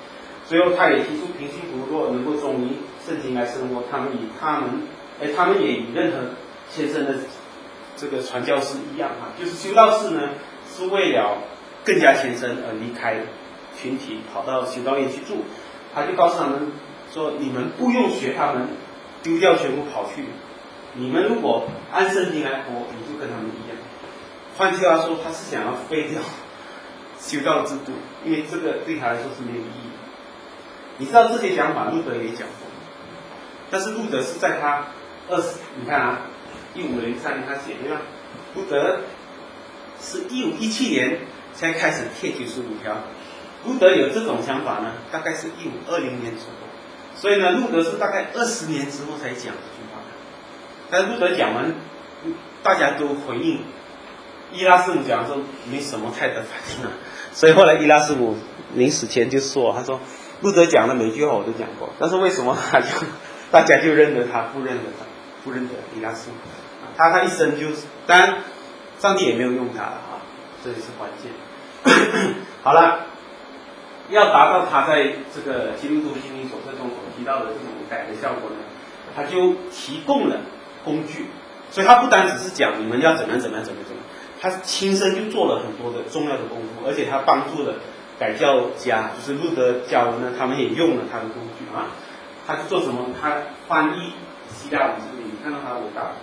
最后他也提出平信徒若能够忠于圣经来生活，他们以他们，哎，他们也与任何虔诚的这个传教士一样啊，就是修道士呢是为了更加虔诚而离开群体，跑到修道院去住。他就告诉他们说：你们不用学他们，丢掉全部跑去。你们如果按圣经来活，你就跟他们一样。换句话说，他是想要废掉修道制度，因为这个对他来说是没有意义的。你知道这些讲法，路德也讲过，但是路德是在他二十，你看啊，一五零三年他写对吧？路德是一五一七年才开始贴九十五条。路德有这种想法呢，大概是一五二零年左右，所以呢，路德是大概二十年之后才讲这句话。但是路德讲完，大家都回应。伊拉斯姆讲说没什么太大反应啊，所以后来伊拉斯姆临死前就说，他说路德讲的每句话我都讲过，但是为什么他就大家就认得他，不认得他，不认得伊拉斯姆？他他一生就是，当然上帝也没有用他了啊，这也是关键。好了。要达到他在这个基督徒心灵手册中所提到的这种改革效果呢，他就提供了工具，所以他不单只是讲你们要怎么样怎么样怎么样怎么样，他亲身就做了很多的重要的功夫，而且他帮助了改教家，就是路德教呢，他们也用了他的工具啊。他是做什么？他翻译希腊文字，你看到他多大？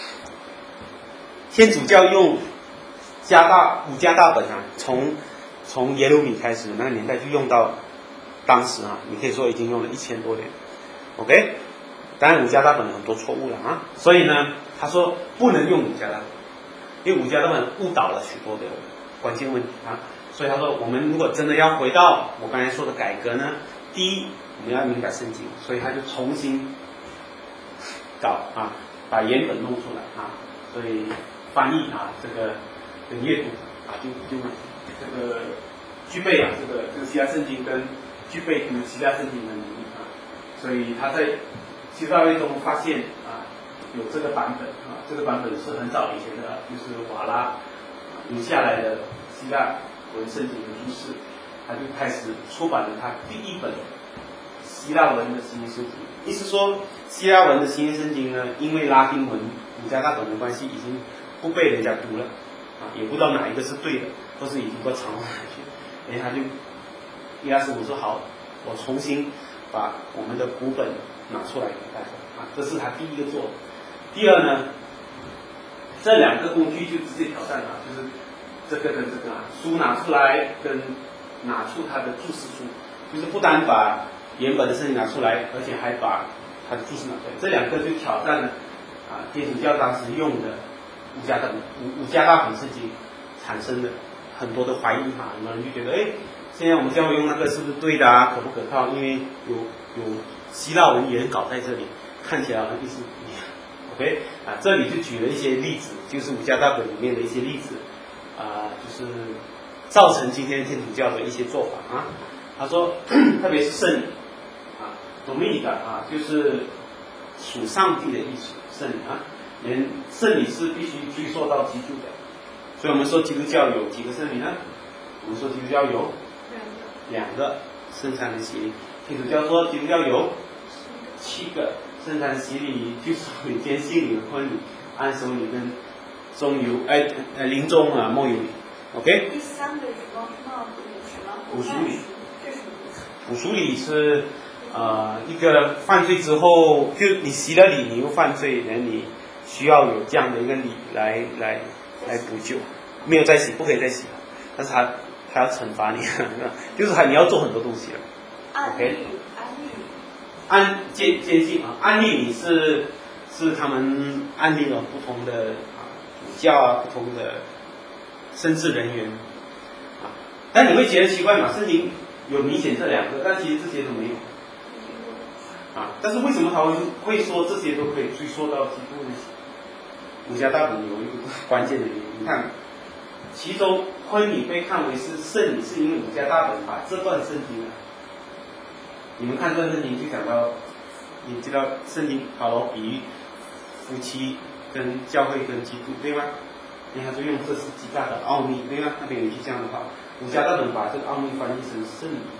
天主教用加大五加大本啊，从从耶鲁米开始，那个年代就用到当时啊，你可以说已经用了一千多年。OK， 当然五加大本很多错误了啊，所以呢，他说不能用五加大本，因为五加大本误导了许多的关键问题啊。所以他说，我们如果真的要回到我刚才说的改革呢，第一我们要明白圣经，所以他就重新搞啊，把原本弄出来啊，所以翻译啊，这个跟阅读啊，就就。这个具备啊，这个这个希腊圣经跟具备读希腊圣经的能力啊，所以他在希腊文中发现啊有这个版本啊，这个版本是很早以前的，就是瓦拉留下来的希腊文圣经的注释，他就开始出版了他第一本希腊文的新约圣经。意思说，希腊文的新约圣经呢，因为拉丁文五加大本的关系，已经不被人家读了啊，也不知道哪一个是对的。都是已经过长了去，哎，他就伊拉斯姆说好，我重新把我们的古本拿出来给大家啊，这是他第一个做的。第二呢，这两个工具就直接挑战了，就是这个跟这个啊，书拿出来跟拿出他的注释书，就是不单把原本的圣经拿出来，而且还把他的注释拿出来，这两个就挑战了啊，天主教当时用的五加大五五加大本圣经产生的很多的怀疑哈，有人就觉得，哎，现在我们教会用那个是不是对的啊？可不可靠？因为有有希腊文原稿在这里，看起来好像意思不一样。OK， 啊，这里就举了一些例子，就是五加大本里面的一些例子，啊，就是造成今天天主教的一些做法啊。他说，特别是圣礼啊 ，Dominica 啊，就是属上帝的意思，圣礼啊，连圣礼是必须追溯到基督的。所以我们说基督教有几个圣礼呢？我们说基督教有两个圣餐的洗礼，天主教说基督教有七个圣餐洗礼，就是每天信礼、婚礼、安守礼跟中游哎呃临终啊梦游礼。OK。 第三个是什么？什么？ 补赎礼。 这是什么意思？ 补赎礼是呃一个犯罪之后，就你洗了礼，你又犯罪，然后你需要有这样的一个礼来来。来补救，没有再洗，不可以再洗了，但是他他要惩罚你，就是他你要做很多东西了。 OK， 安坚坚信啊，安利你是是他们安利了不同的啊主教啊，不同的神职人员啊，但你会觉得奇怪嘛？圣经有明显这两个，但其实这些都没有啊。但是为什么他会会说这些都可以追溯到基督呢？五加大本有一个关键的原因，你看，其中婚礼被看为是圣礼，是因为五加大本把这段圣经啊，你们看这段圣经就讲到，你知道圣经保罗比喻夫妻跟教会跟基督，对吗？你看就用这是极大的奥秘，对吗？那边有一句这样的话，五加大本把这个奥秘翻译成圣礼，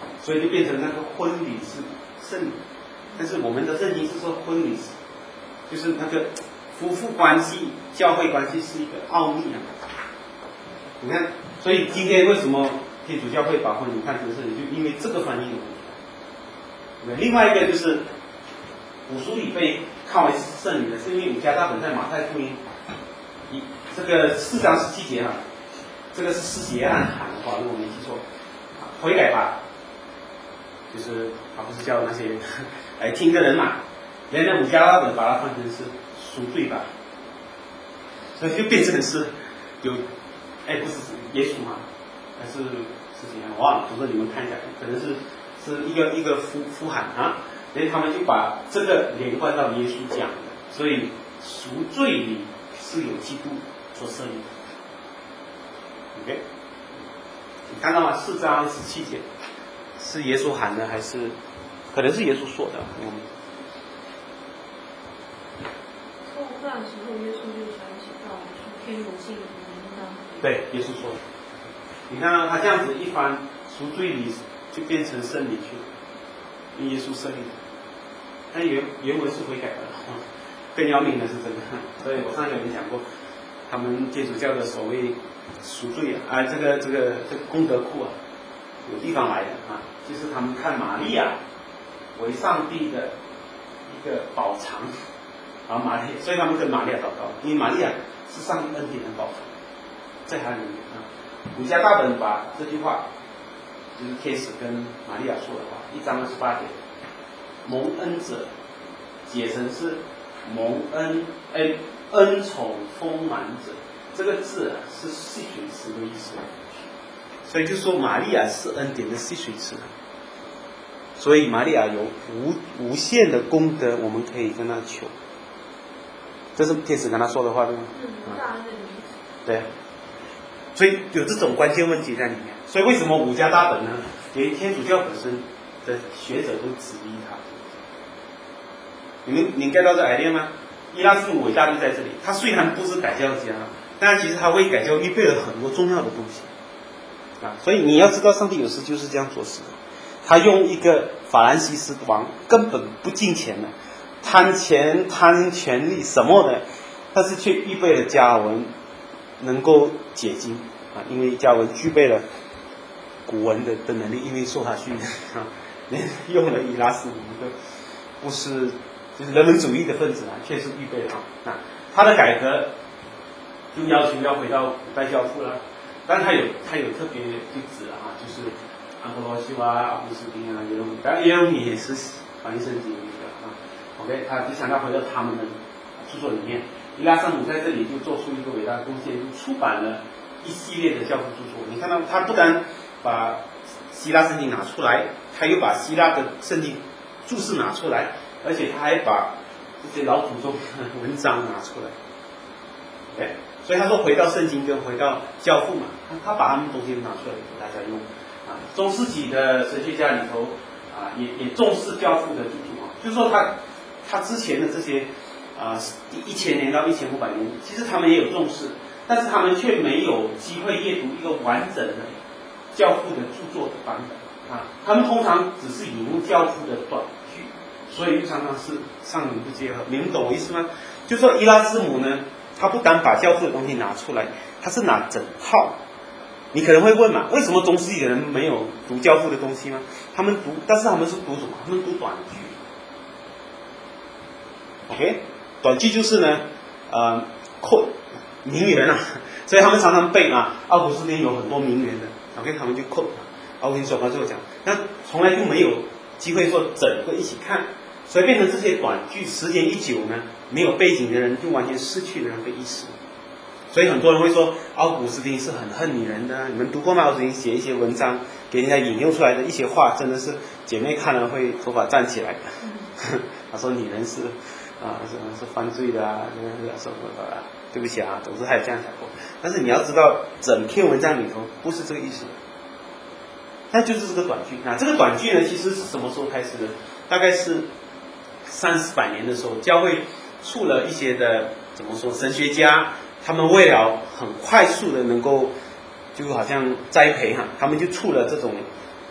所以就变成那个婚礼是圣礼。但是我们的圣经是说婚礼是，就是那个夫妇关系、教会关系是一个奥秘啊。你看，所以今天为什么天主教会把婚礼看成圣礼，就因为这个翻译的问题。另外一个就是古书里被看为是圣礼的，是因为五家大本在马太福音一这个四章十七节啊，这个是四节暗含的话，如果没记错，悔改吧，就是他不是叫那些来听的人嘛，原来五家大本把它翻成是赎罪吧，所以就变成是有，哎，不是耶稣嘛，还是是谁啊？我忘了，总之你们看一下，可能是是一个一个呼呼喊啊。所以他们就把这个连贯到耶稣讲的，所以赎罪礼是有基督所设立的。OK， 你看到吗？四章十七节是耶稣喊的，还是可能是耶稣说的？嗯。 做饭时候，耶稣就想起到天主性的应当。 对，耶稣说的。你看到他这样子一番赎罪礼就变成圣礼去了，因耶稣设立的。但原原文是悔改的，更要命的是这个。所以我上次有讲过，他们天主教的所谓赎罪啊，这个这个这个功德库啊，有地方来的啊，就是他们看玛利亚为上帝的一个宝藏，然后玛利亚，所以他们跟玛利亚祷告，因为玛利亚是上帝恩典的宝藏，在他里面啊。儒家大本把这句话，就是天使跟玛利亚说的话，一章二十八节。蒙恩者解成是蒙恩，哎，恩宠丰满者，这个字啊是细水池的意思，所以就说玛利亚是恩典的细水池，所以玛利亚有无无限的功德，我们可以跟他求。这是天使跟他说的话，对吗？ 嗯，大恩的名。 对，所以有这种关键问题在里面。所以为什么五家大本呢？连天主教本身的学者都质疑他。你们你 get 到这 idea 吗？伊拉斯姆伟大就在这里，他虽然不是改教家，但其实他为改教预备了很多重要的东西啊。所以你要知道，上帝有时就是这样做事的。他用一个法兰西斯王根本不敬钱的，贪钱贪权力什么的，但是却预备了加尔文能够解经啊，因为加尔文具备了古文的的能力，因为受他训练啊，用了伊拉斯姆一个不是。就是人文主义的分子啊，确实预备了啊。他的改革就要求要回到古代教父了，但他有他有特别就指了啊，就是安波罗修啊、阿古斯丁啊、耶罗米，当然耶罗米也是翻译圣经的啊。OK， 他就想要回到他们的著作里面。伊拉桑姆在这里就做出一个伟大的贡献，就出版了一系列的教父著作。你看到他不但把希腊圣经拿出来，他又把希腊的圣经注释拿出来。而且他还把这些老祖宗的文章拿出来，哎，所以他说回到圣经跟回到教父嘛，他他把他们东西拿出来给大家用啊。中世纪的神学家里头啊，也也重视教父的著作啊，就是说他他之前的这些啊一千年到一千五百年，其实他们也有重视，但是他们却没有机会阅读一个完整的教父的著作的版本啊，他们通常只是引用教父的短。所以常常是上文不结合，你们懂我意思吗？就说伊拉斯姆呢，他不单把教父的东西拿出来，他是拿整套。你可能会问嘛，为什么中世纪的人没有读教父的东西吗？他们读，但是他们是读什么？他们读短句。OK， 短句就是呢，呃，quote名言啊，所以他们常常背啊。奥古斯丁有很多名言的 ，OK， 他们就 quote。奥古斯丁说完之后讲，但从来就没有机会说整个一起看。所以变成这些短句，时间一久呢，没有背景的人就完全失去了那个意思。所以很多人会说，奥古斯丁是很恨女人的。你们读过吗？奥古斯丁写一些文章，给人家引用出来的一些话，真的是姐妹看了会头发站起来的。他说女人是啊是是犯罪的啊，什么的啊，对不起啊，总之他有这样讲过。但是你要知道，整篇文章里头不是这个意思，那就是这个短句啊。这个短句呢，其实是什么时候开始的？大概是三四百年的时候，教会出了一些的怎么说神学家，他们为了很快速的能够就好像栽培哈，他们就出了这种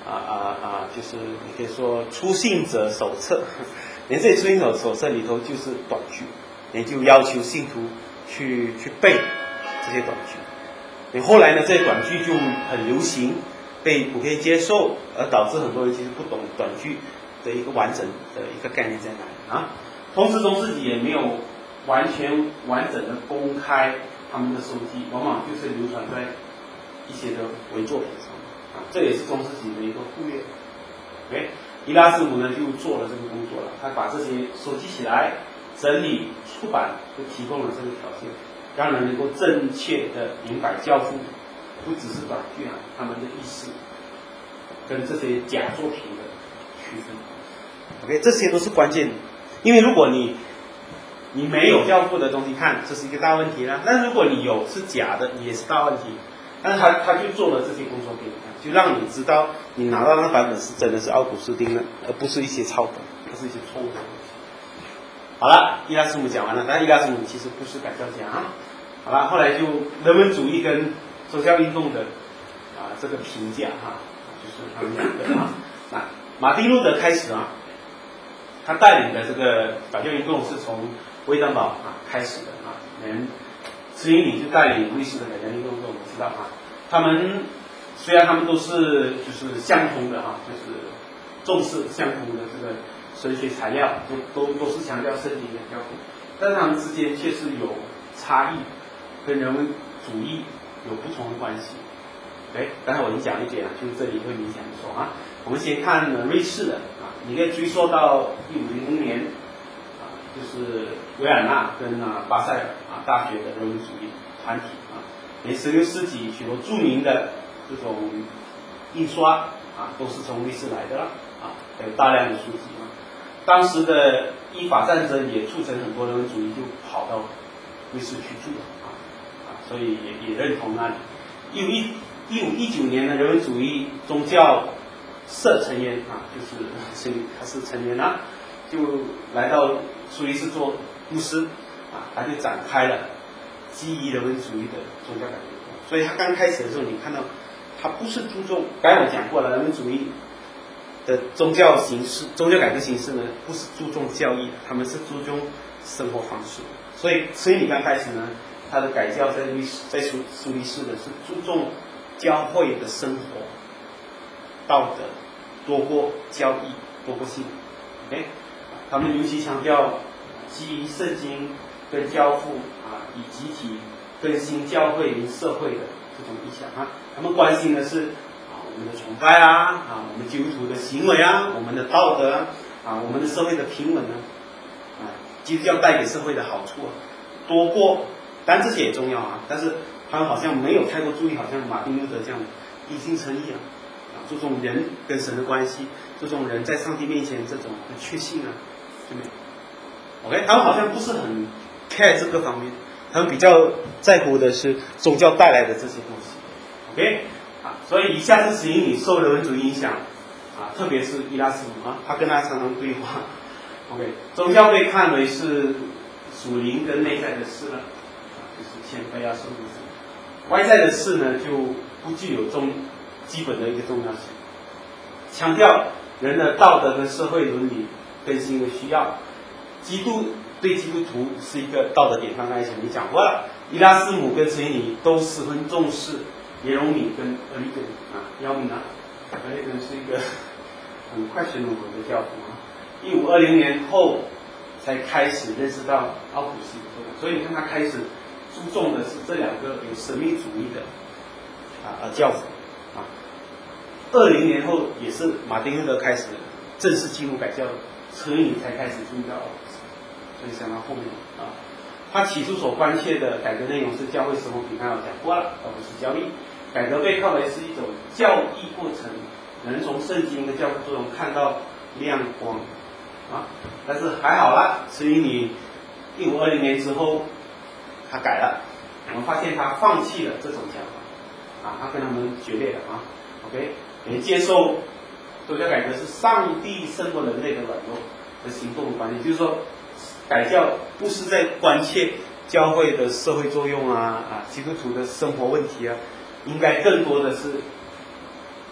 啊啊啊，就是你可以说初信者手册，连这初信者手册里头就是短句，也就要求信徒去去背这些短句。你后来呢，这些短句就很流行，被普遍接受，而导致很多人其实不懂短句的一个完整的一个概念在哪里啊。同时中世纪也没有完全完整的公开他们的收集，往往就是流传在一些的伪作品上啊，这也是中世纪的一个忽略。OK， 伊拉斯姆呢就做了这个工作了，他把这些收集起来、整理、出版，就提供了这个条件，让人能够正确的明白教父不只是短句啊，他们的意思跟这些假作品的区分。OK， 这些都是关键的，因为如果你你没有教父的东西看，这是一个大问题啦。但如果你有是假的，也是大问题。但是他他就做了这些工作给你看，就让你知道你拿到那个版本是真的是奥古斯丁的，而不是一些抄本，不是一些错误的东西。好了，伊拉斯姆讲完了，但伊拉斯姆其实不是改教家啊。好了，后来就人文主义跟宗教运动的啊这个评价哈、啊，就是他们两个啊。那马丁路德开始啊，他带领的这个改教运动是从威登堡啊开始的啊，人。慈禧里就带领瑞士的改革运动，我们知道啊，他们虽然他们都是就是相同的啊，就是重视相同的这个神学材料，都都都是强调圣经的教父，但是他们之间确实有差异，跟人文主义有不同的关系。对，刚才我已经讲一点了，就是这里会明显的说啊，我们先看瑞士的啊，你可以追溯到一五零零年。就是维也纳跟啊巴塞尔啊大学的人文主义团体啊，连十六世纪许多著名的这种印刷啊都是从瑞士来的了啊，还有大量的书籍啊。当时的依法战争也促成很多人文主义就跑到瑞士去住了啊啊，所以也也认同那里。一五一一五一九年的人文主义宗教社成员啊，就是所以他是成员啊，就来到苏黎世做牧师啊，他就展开了基于人文主义的宗教改革。所以他刚开始的时候，你看到他不是注重，刚才我讲过了，人文主义的宗教形式、宗教改革形式呢，不是注重教义的，他们是注重生活方式。所以，所以你刚开始呢，他的改教在律在苏苏黎世呢是注重教会的生活道德多过教义，多过信。OK。他们尤其强调基于圣经跟教父啊，以集体更新教会与社会的这种意向啊。他们关心的是啊我们的崇拜啊，啊我们基督徒的行为啊，我们的道德啊，啊我们的社会的平稳呢，啊基督教带给社会的好处啊，多过，当然这些也重要啊，但是他们好像没有太过注意，好像马丁路德这样一心诚意啊，啊注重人跟神的关系，注重人在上帝面前这种的确信啊。对不对 ？OK， 他们好像不是很 care 这个方面，他们比较在乎的是宗教带来的这些东西。OK， 啊，所以以下是形影受人文主义影响啊，特别是伊拉斯姆啊，他跟他常常对话。OK， 宗教被看为是属灵跟内在的事了，啊，就是谦卑啊、受苦事。外在的事呢，就不具有重基本的一个重要性，强调人的道德跟社会伦理更新的需要。基督对基督徒是一个道德典范，刚才前面讲过了。伊拉斯姆跟慈禧里都十分重视耶容米跟俄利根啊，姚明啊，俄利根是一个很快学龙的教父啊。一五二零年后才开始认识到奥古斯丁，所以你看他开始注重的是这两个有神秘主义的啊教父啊。二零年后也是马丁路德开始正式进入改教，慈禧里才开始注意到奥古斯丁，所以想到后面啊。他起初所关切的改革内容是教会生活品，刚才我讲过了，而不是教义。改革被看为是一种教义过程，能从圣经的教父作用看到亮光啊。但是还好啦，慈禧里一五二零年之后，他改了，我们发现他放弃了这种想法啊，他跟他们决裂了啊。OK， 也接受宗教改革是上帝胜过人类的软弱的行动观念，就是说。改教不是在关切教会的社会作用啊啊，基督徒的生活问题啊，应该更多的是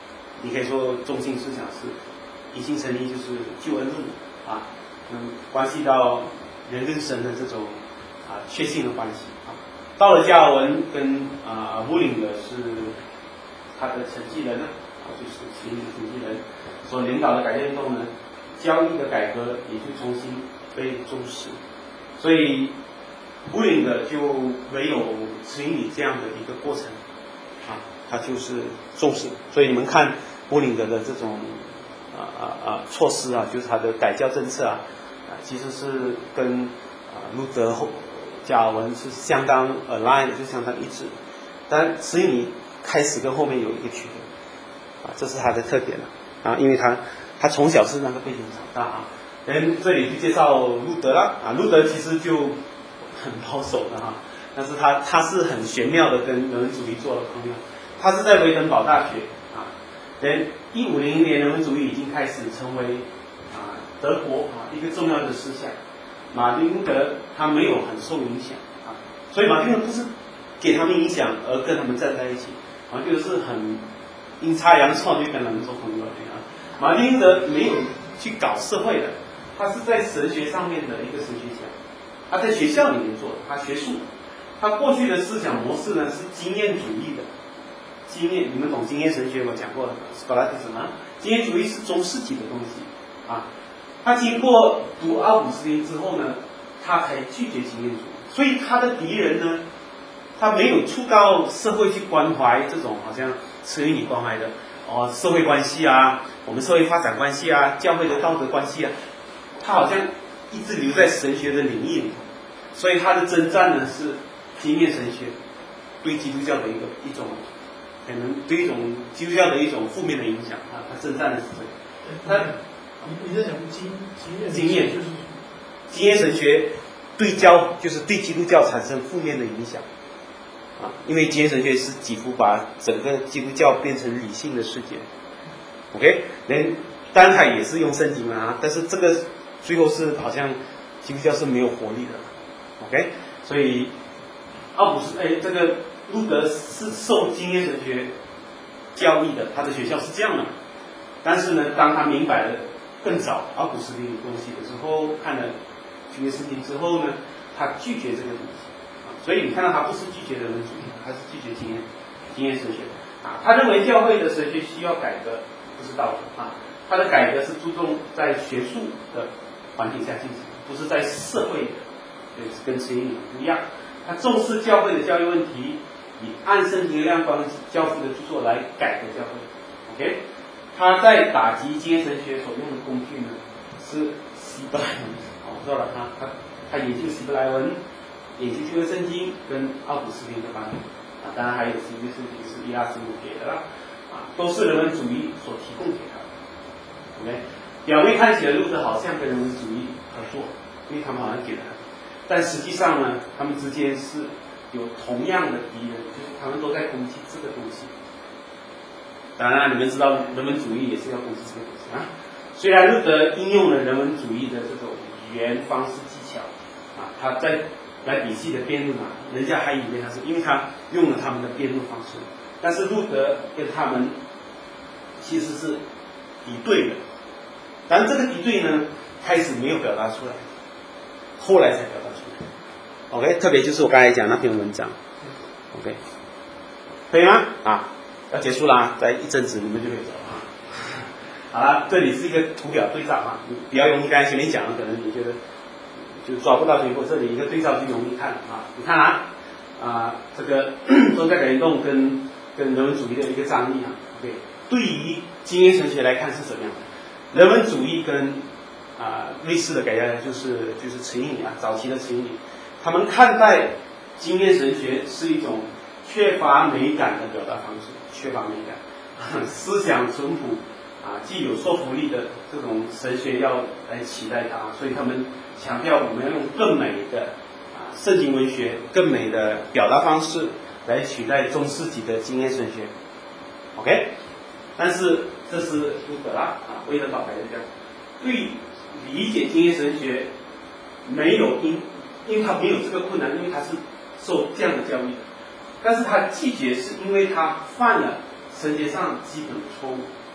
你可以说中心思想是一性成立就是救恩论啊，嗯，关系到人跟神的这种啊确信的关系啊。到了加尔文跟啊穆林的是他的承继人呢，啊就是慈禧的承继人所领导的改革运动呢，教义的改革也就重新被重视，所以穆林的就没有慈禧这样的一个过程啊，他就是重视，所以你们看穆林德的这种啊啊啊措施啊，就是他的改教政策啊，啊其实是跟啊路德后加尔文是相当 align 的，就相当一致。但慈禧开始跟后面有一个区别啊，这是他的特点了啊，因为他他从小是那个背景长大啊。人这里就介绍路德了啊，路德其实就很保守的哈，但是他他是很玄妙的跟人文主义做了朋友。他是在维登堡大学啊，人一五零年人文主义已经开始成为啊德国啊一个重要的思想。马丁路德他没有很受影响啊，所以马丁路德不是给他们影响而跟他们站在一起，啊就是很阴差阳错就跟他们做朋友啊。马丁路德没有去搞社会的，他是在神学上面的一个神学家，他在学校里面做的，他学术，他过去的思想模式呢是经验主义的。经验，你们懂经验神学，我讲过了 ，Scholasticism 啊，经验主义是中世纪的东西啊。他经过读奥古斯丁之后呢，他才拒绝经验主义，所以他的敌人呢，他没有触到社会去关怀这种好像慈禧你关怀的哦社会关系啊，我们社会发展关系啊，教会的道德关系啊，他好像一直留在神学的领域里头，所以他的征战呢是经验神学对基督教的一个一种。可能对一种基督教的一种负面的影响啊，他征战的是这个。他你你在讲经经验经验就是经验神学对教就是对基督教产生负面的影响啊，因为经验神学是几乎把整个基督教变成理性的世界。OK， 人当然他也是用圣经啊，但是这个最后是好像基督教是没有活力的。OK， 所以奥古斯哎这个。路德是受经验神学教育的，他的学校是这样的。但是呢，当他明白了更早奥古斯丁的东西的时候，看了旧约圣经之后呢，他拒绝这个东西啊。所以你看到他不是拒绝人文主义，他是拒绝经验经验神学啊。他认为教会的神学需要改革，不是道德啊。他的改革是注重在学术的环境下进行，不是在社会的，就是跟慈禧不一样。他重视教会的教育问题。以按圣经的亮光教父的著作来改革教会 ，OK？ 他在打击经验神学所用的工具呢是希伯来文，哦，我说了，他他他研究希伯来文，研究旧约圣经跟奥古斯丁的版本啊，当然还有新约圣经是伊拉斯姆给的啦，啊，都是人文主义所提供给他的 ，OK？ 表面看起来路德好像跟人文主义合作，因为他们好像给了他，但实际上呢，他们之间是。有同样的敌人，就是他们都在攻击这个东西。当然，你们知道人文主义也是要攻击这个东西啊。虽然路德应用了人文主义的这种语言方式技巧啊，他在来比戏的辩论啊，人家还以为他是因为他用了他们的辩论方式，但是路德跟他们其实是敌对的。但这个敌对呢，开始没有表达出来，后来才表达出来。OK， 特别就是我刚才讲那篇文章 ，OK， 可以吗？啊，要结束啦，再一阵子你们就可以走了。好了，这里是一个图表对照啊，你比较容易，刚才前面讲的，可能你觉得就抓不到结果，这里一个对照就容易看啊。你看啊，啊，这个宗教改革运动跟跟人文主义的一个张力啊 ，OK， 对于经验神学来看是怎么样的？人文主义跟啊类似的改革就是就是慈禧啊，早期的慈禧。他们看待经验神学是一种缺乏美感的表达方式，缺乏美感，思想淳朴啊，既有说服力的这种神学要来取代它，所以他们强调我们要用更美的啊圣经文学、更美的表达方式来取代中世纪的经验神学。OK， 但是这是路德啦啊，威德堡改革家对理解经验神学没有因。因为他没有这个困难，因为他是受这样的教育的，但是他拒绝是因为他犯了神学上基本的错误，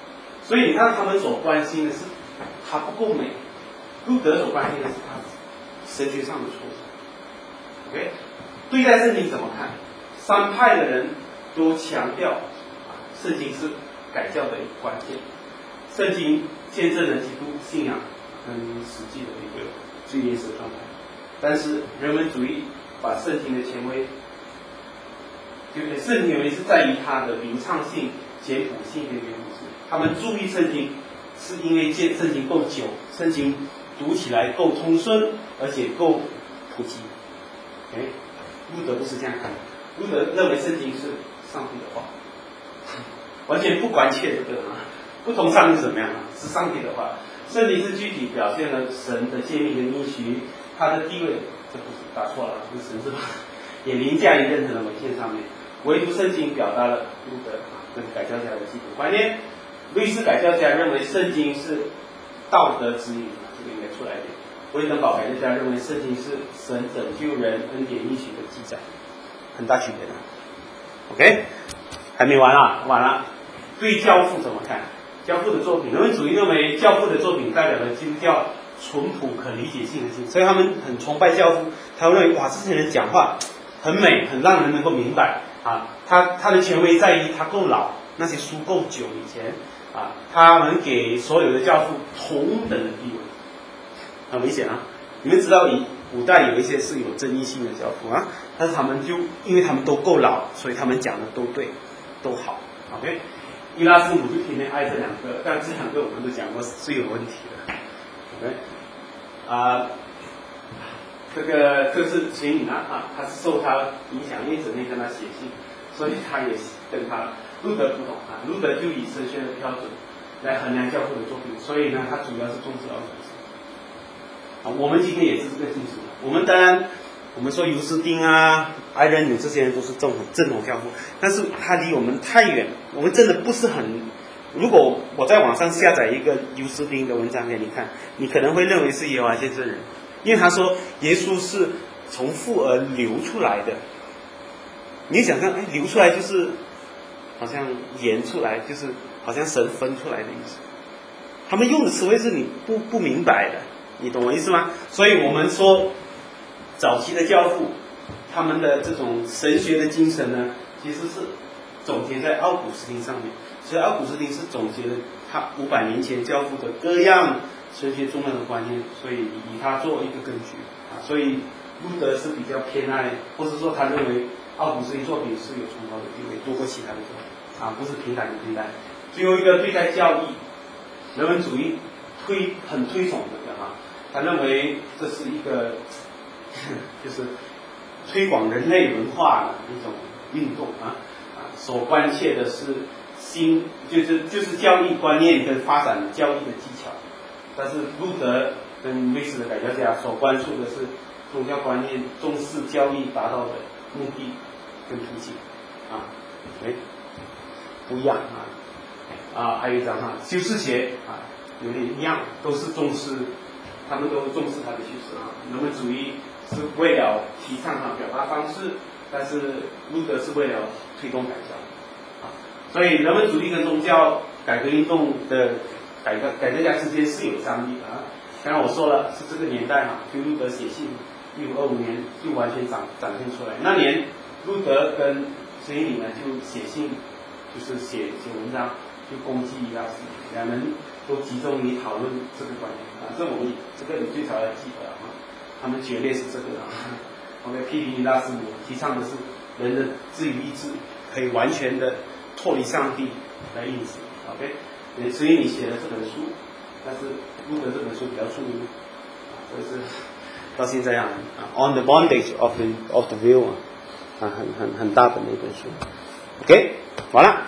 所以你看他们所关心的是他不够美，路德所关心的是他神学上的错误。OK， 对待圣经怎么看？三派的人都强调啊，圣经是改教的一个关键，圣经见证了基督信仰跟实际的一个最原始状态。但是人文主义把圣经的权威，就是圣经权威是在于它的流畅性、简朴性跟原朴性。他们注意圣经，是因为见圣经够久，圣经读起来够通顺，而且够普及。哎，路德不是这样看的，路德认为圣经是上帝的话，完全不关切这个啊。不同上帝是怎么样啊？是上帝的话，圣经是具体表现了神的诫命跟应许。他的地位，这不是打错了，不是神是吧？也凌驾于任何的文献上面。唯独圣经表达了路德跟改教家的基本观念。律师改教家认为圣经是道德指引，这个应该出来一点。威登堡改教家认为圣经是神拯救人恩典应许的记载，很大区别的。OK， 还没完啊，完了。对教父怎么看？教父的作品，人文主义认为教父的作品代表了基督教淳朴可理解性的性，所以他们很崇拜教父。他们认为哇，这些人讲话很美，很让人能够明白啊。他他的权威在于他够老，那些书够久以前啊，他们给所有的教父同等的地位，很危险啊！你们知道，以古代有一些是有争议性的教父啊，但是他们就因为他们都够老，所以他们讲的都对，都好。OK， 伊拉斯姆就天天爱这两个，但这两个我们都讲过是有问题的。OK， 啊、呃，这个这是秦岭啊，啊，他是受他影响，因为整天跟他写信，所以他也跟他路德不同啊。路德就以神学的标准来衡量教父的作品，所以呢，他主要是重视奥古斯丁。啊，我们今天也是这个进行的。我们当然，我们说尤斯丁啊、埃仁纽这些人都是正统正统教父，但是他离我们太远，我们真的不是很。如果我在网上下载一个尤斯丁的文章给你看，你可能会认为是耶和华见证人，因为他说耶稣是从父而流出来的。你想象，哎，流出来就是好像演出来，就是好像神分出来的意思。他们用的词汇是你不不明白的，你懂我意思吗？所以我们说，早期的教父，他们的这种神学的精神呢，其实是总结在奥古斯丁上面。所以奥古斯丁是总结了他五百年前教父的各样神学重要的观念，所以以他做一个根据啊。所以路德是比较偏爱，或者说他认为奥古斯丁作品是有崇高的地位，多过其他的作品啊，不是平等的对待。最后一个对待教义，人文主义推很推崇这个啊，他认为这是一个就是推广人类文化的一种运动啊啊，所关切的是。新就是就是教义观念跟发展教义的技巧，但是路德跟类似的改教家所关注的是宗教观念，重视教义达到的目的跟途径啊，哎，不一样啊啊，还有一张哈修饰学啊，有点一样，都是重视，他们都重视他的修饰啊。人文主义是为了提倡他表达方式，但是路德是为了推动改教。所以人文主义跟宗教改革运动的改革改革家之间是有张力的啊。刚刚我说了，是这个年代哈，就路德写信，一五二五年就完全展展现出来。那年路德跟孙一礼呢就写信，就是写写文章，就攻击伊拉斯姆，两人都集中于讨论这个观念啊。这我们这个你最少要记得啊，他们决裂是这个啊。OK， 批评伊拉斯姆，提倡的是人的自由意志可以完全的脱离上帝来应许 ，OK， 所以你写了这本书，但是路德这本书比较出名，啊，这是到现在啊 ，On the Bondage of the of the Will 啊，啊，很很很大本的一本书 ，OK， 完了，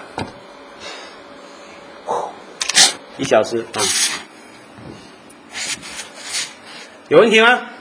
一小时啊，有问题吗？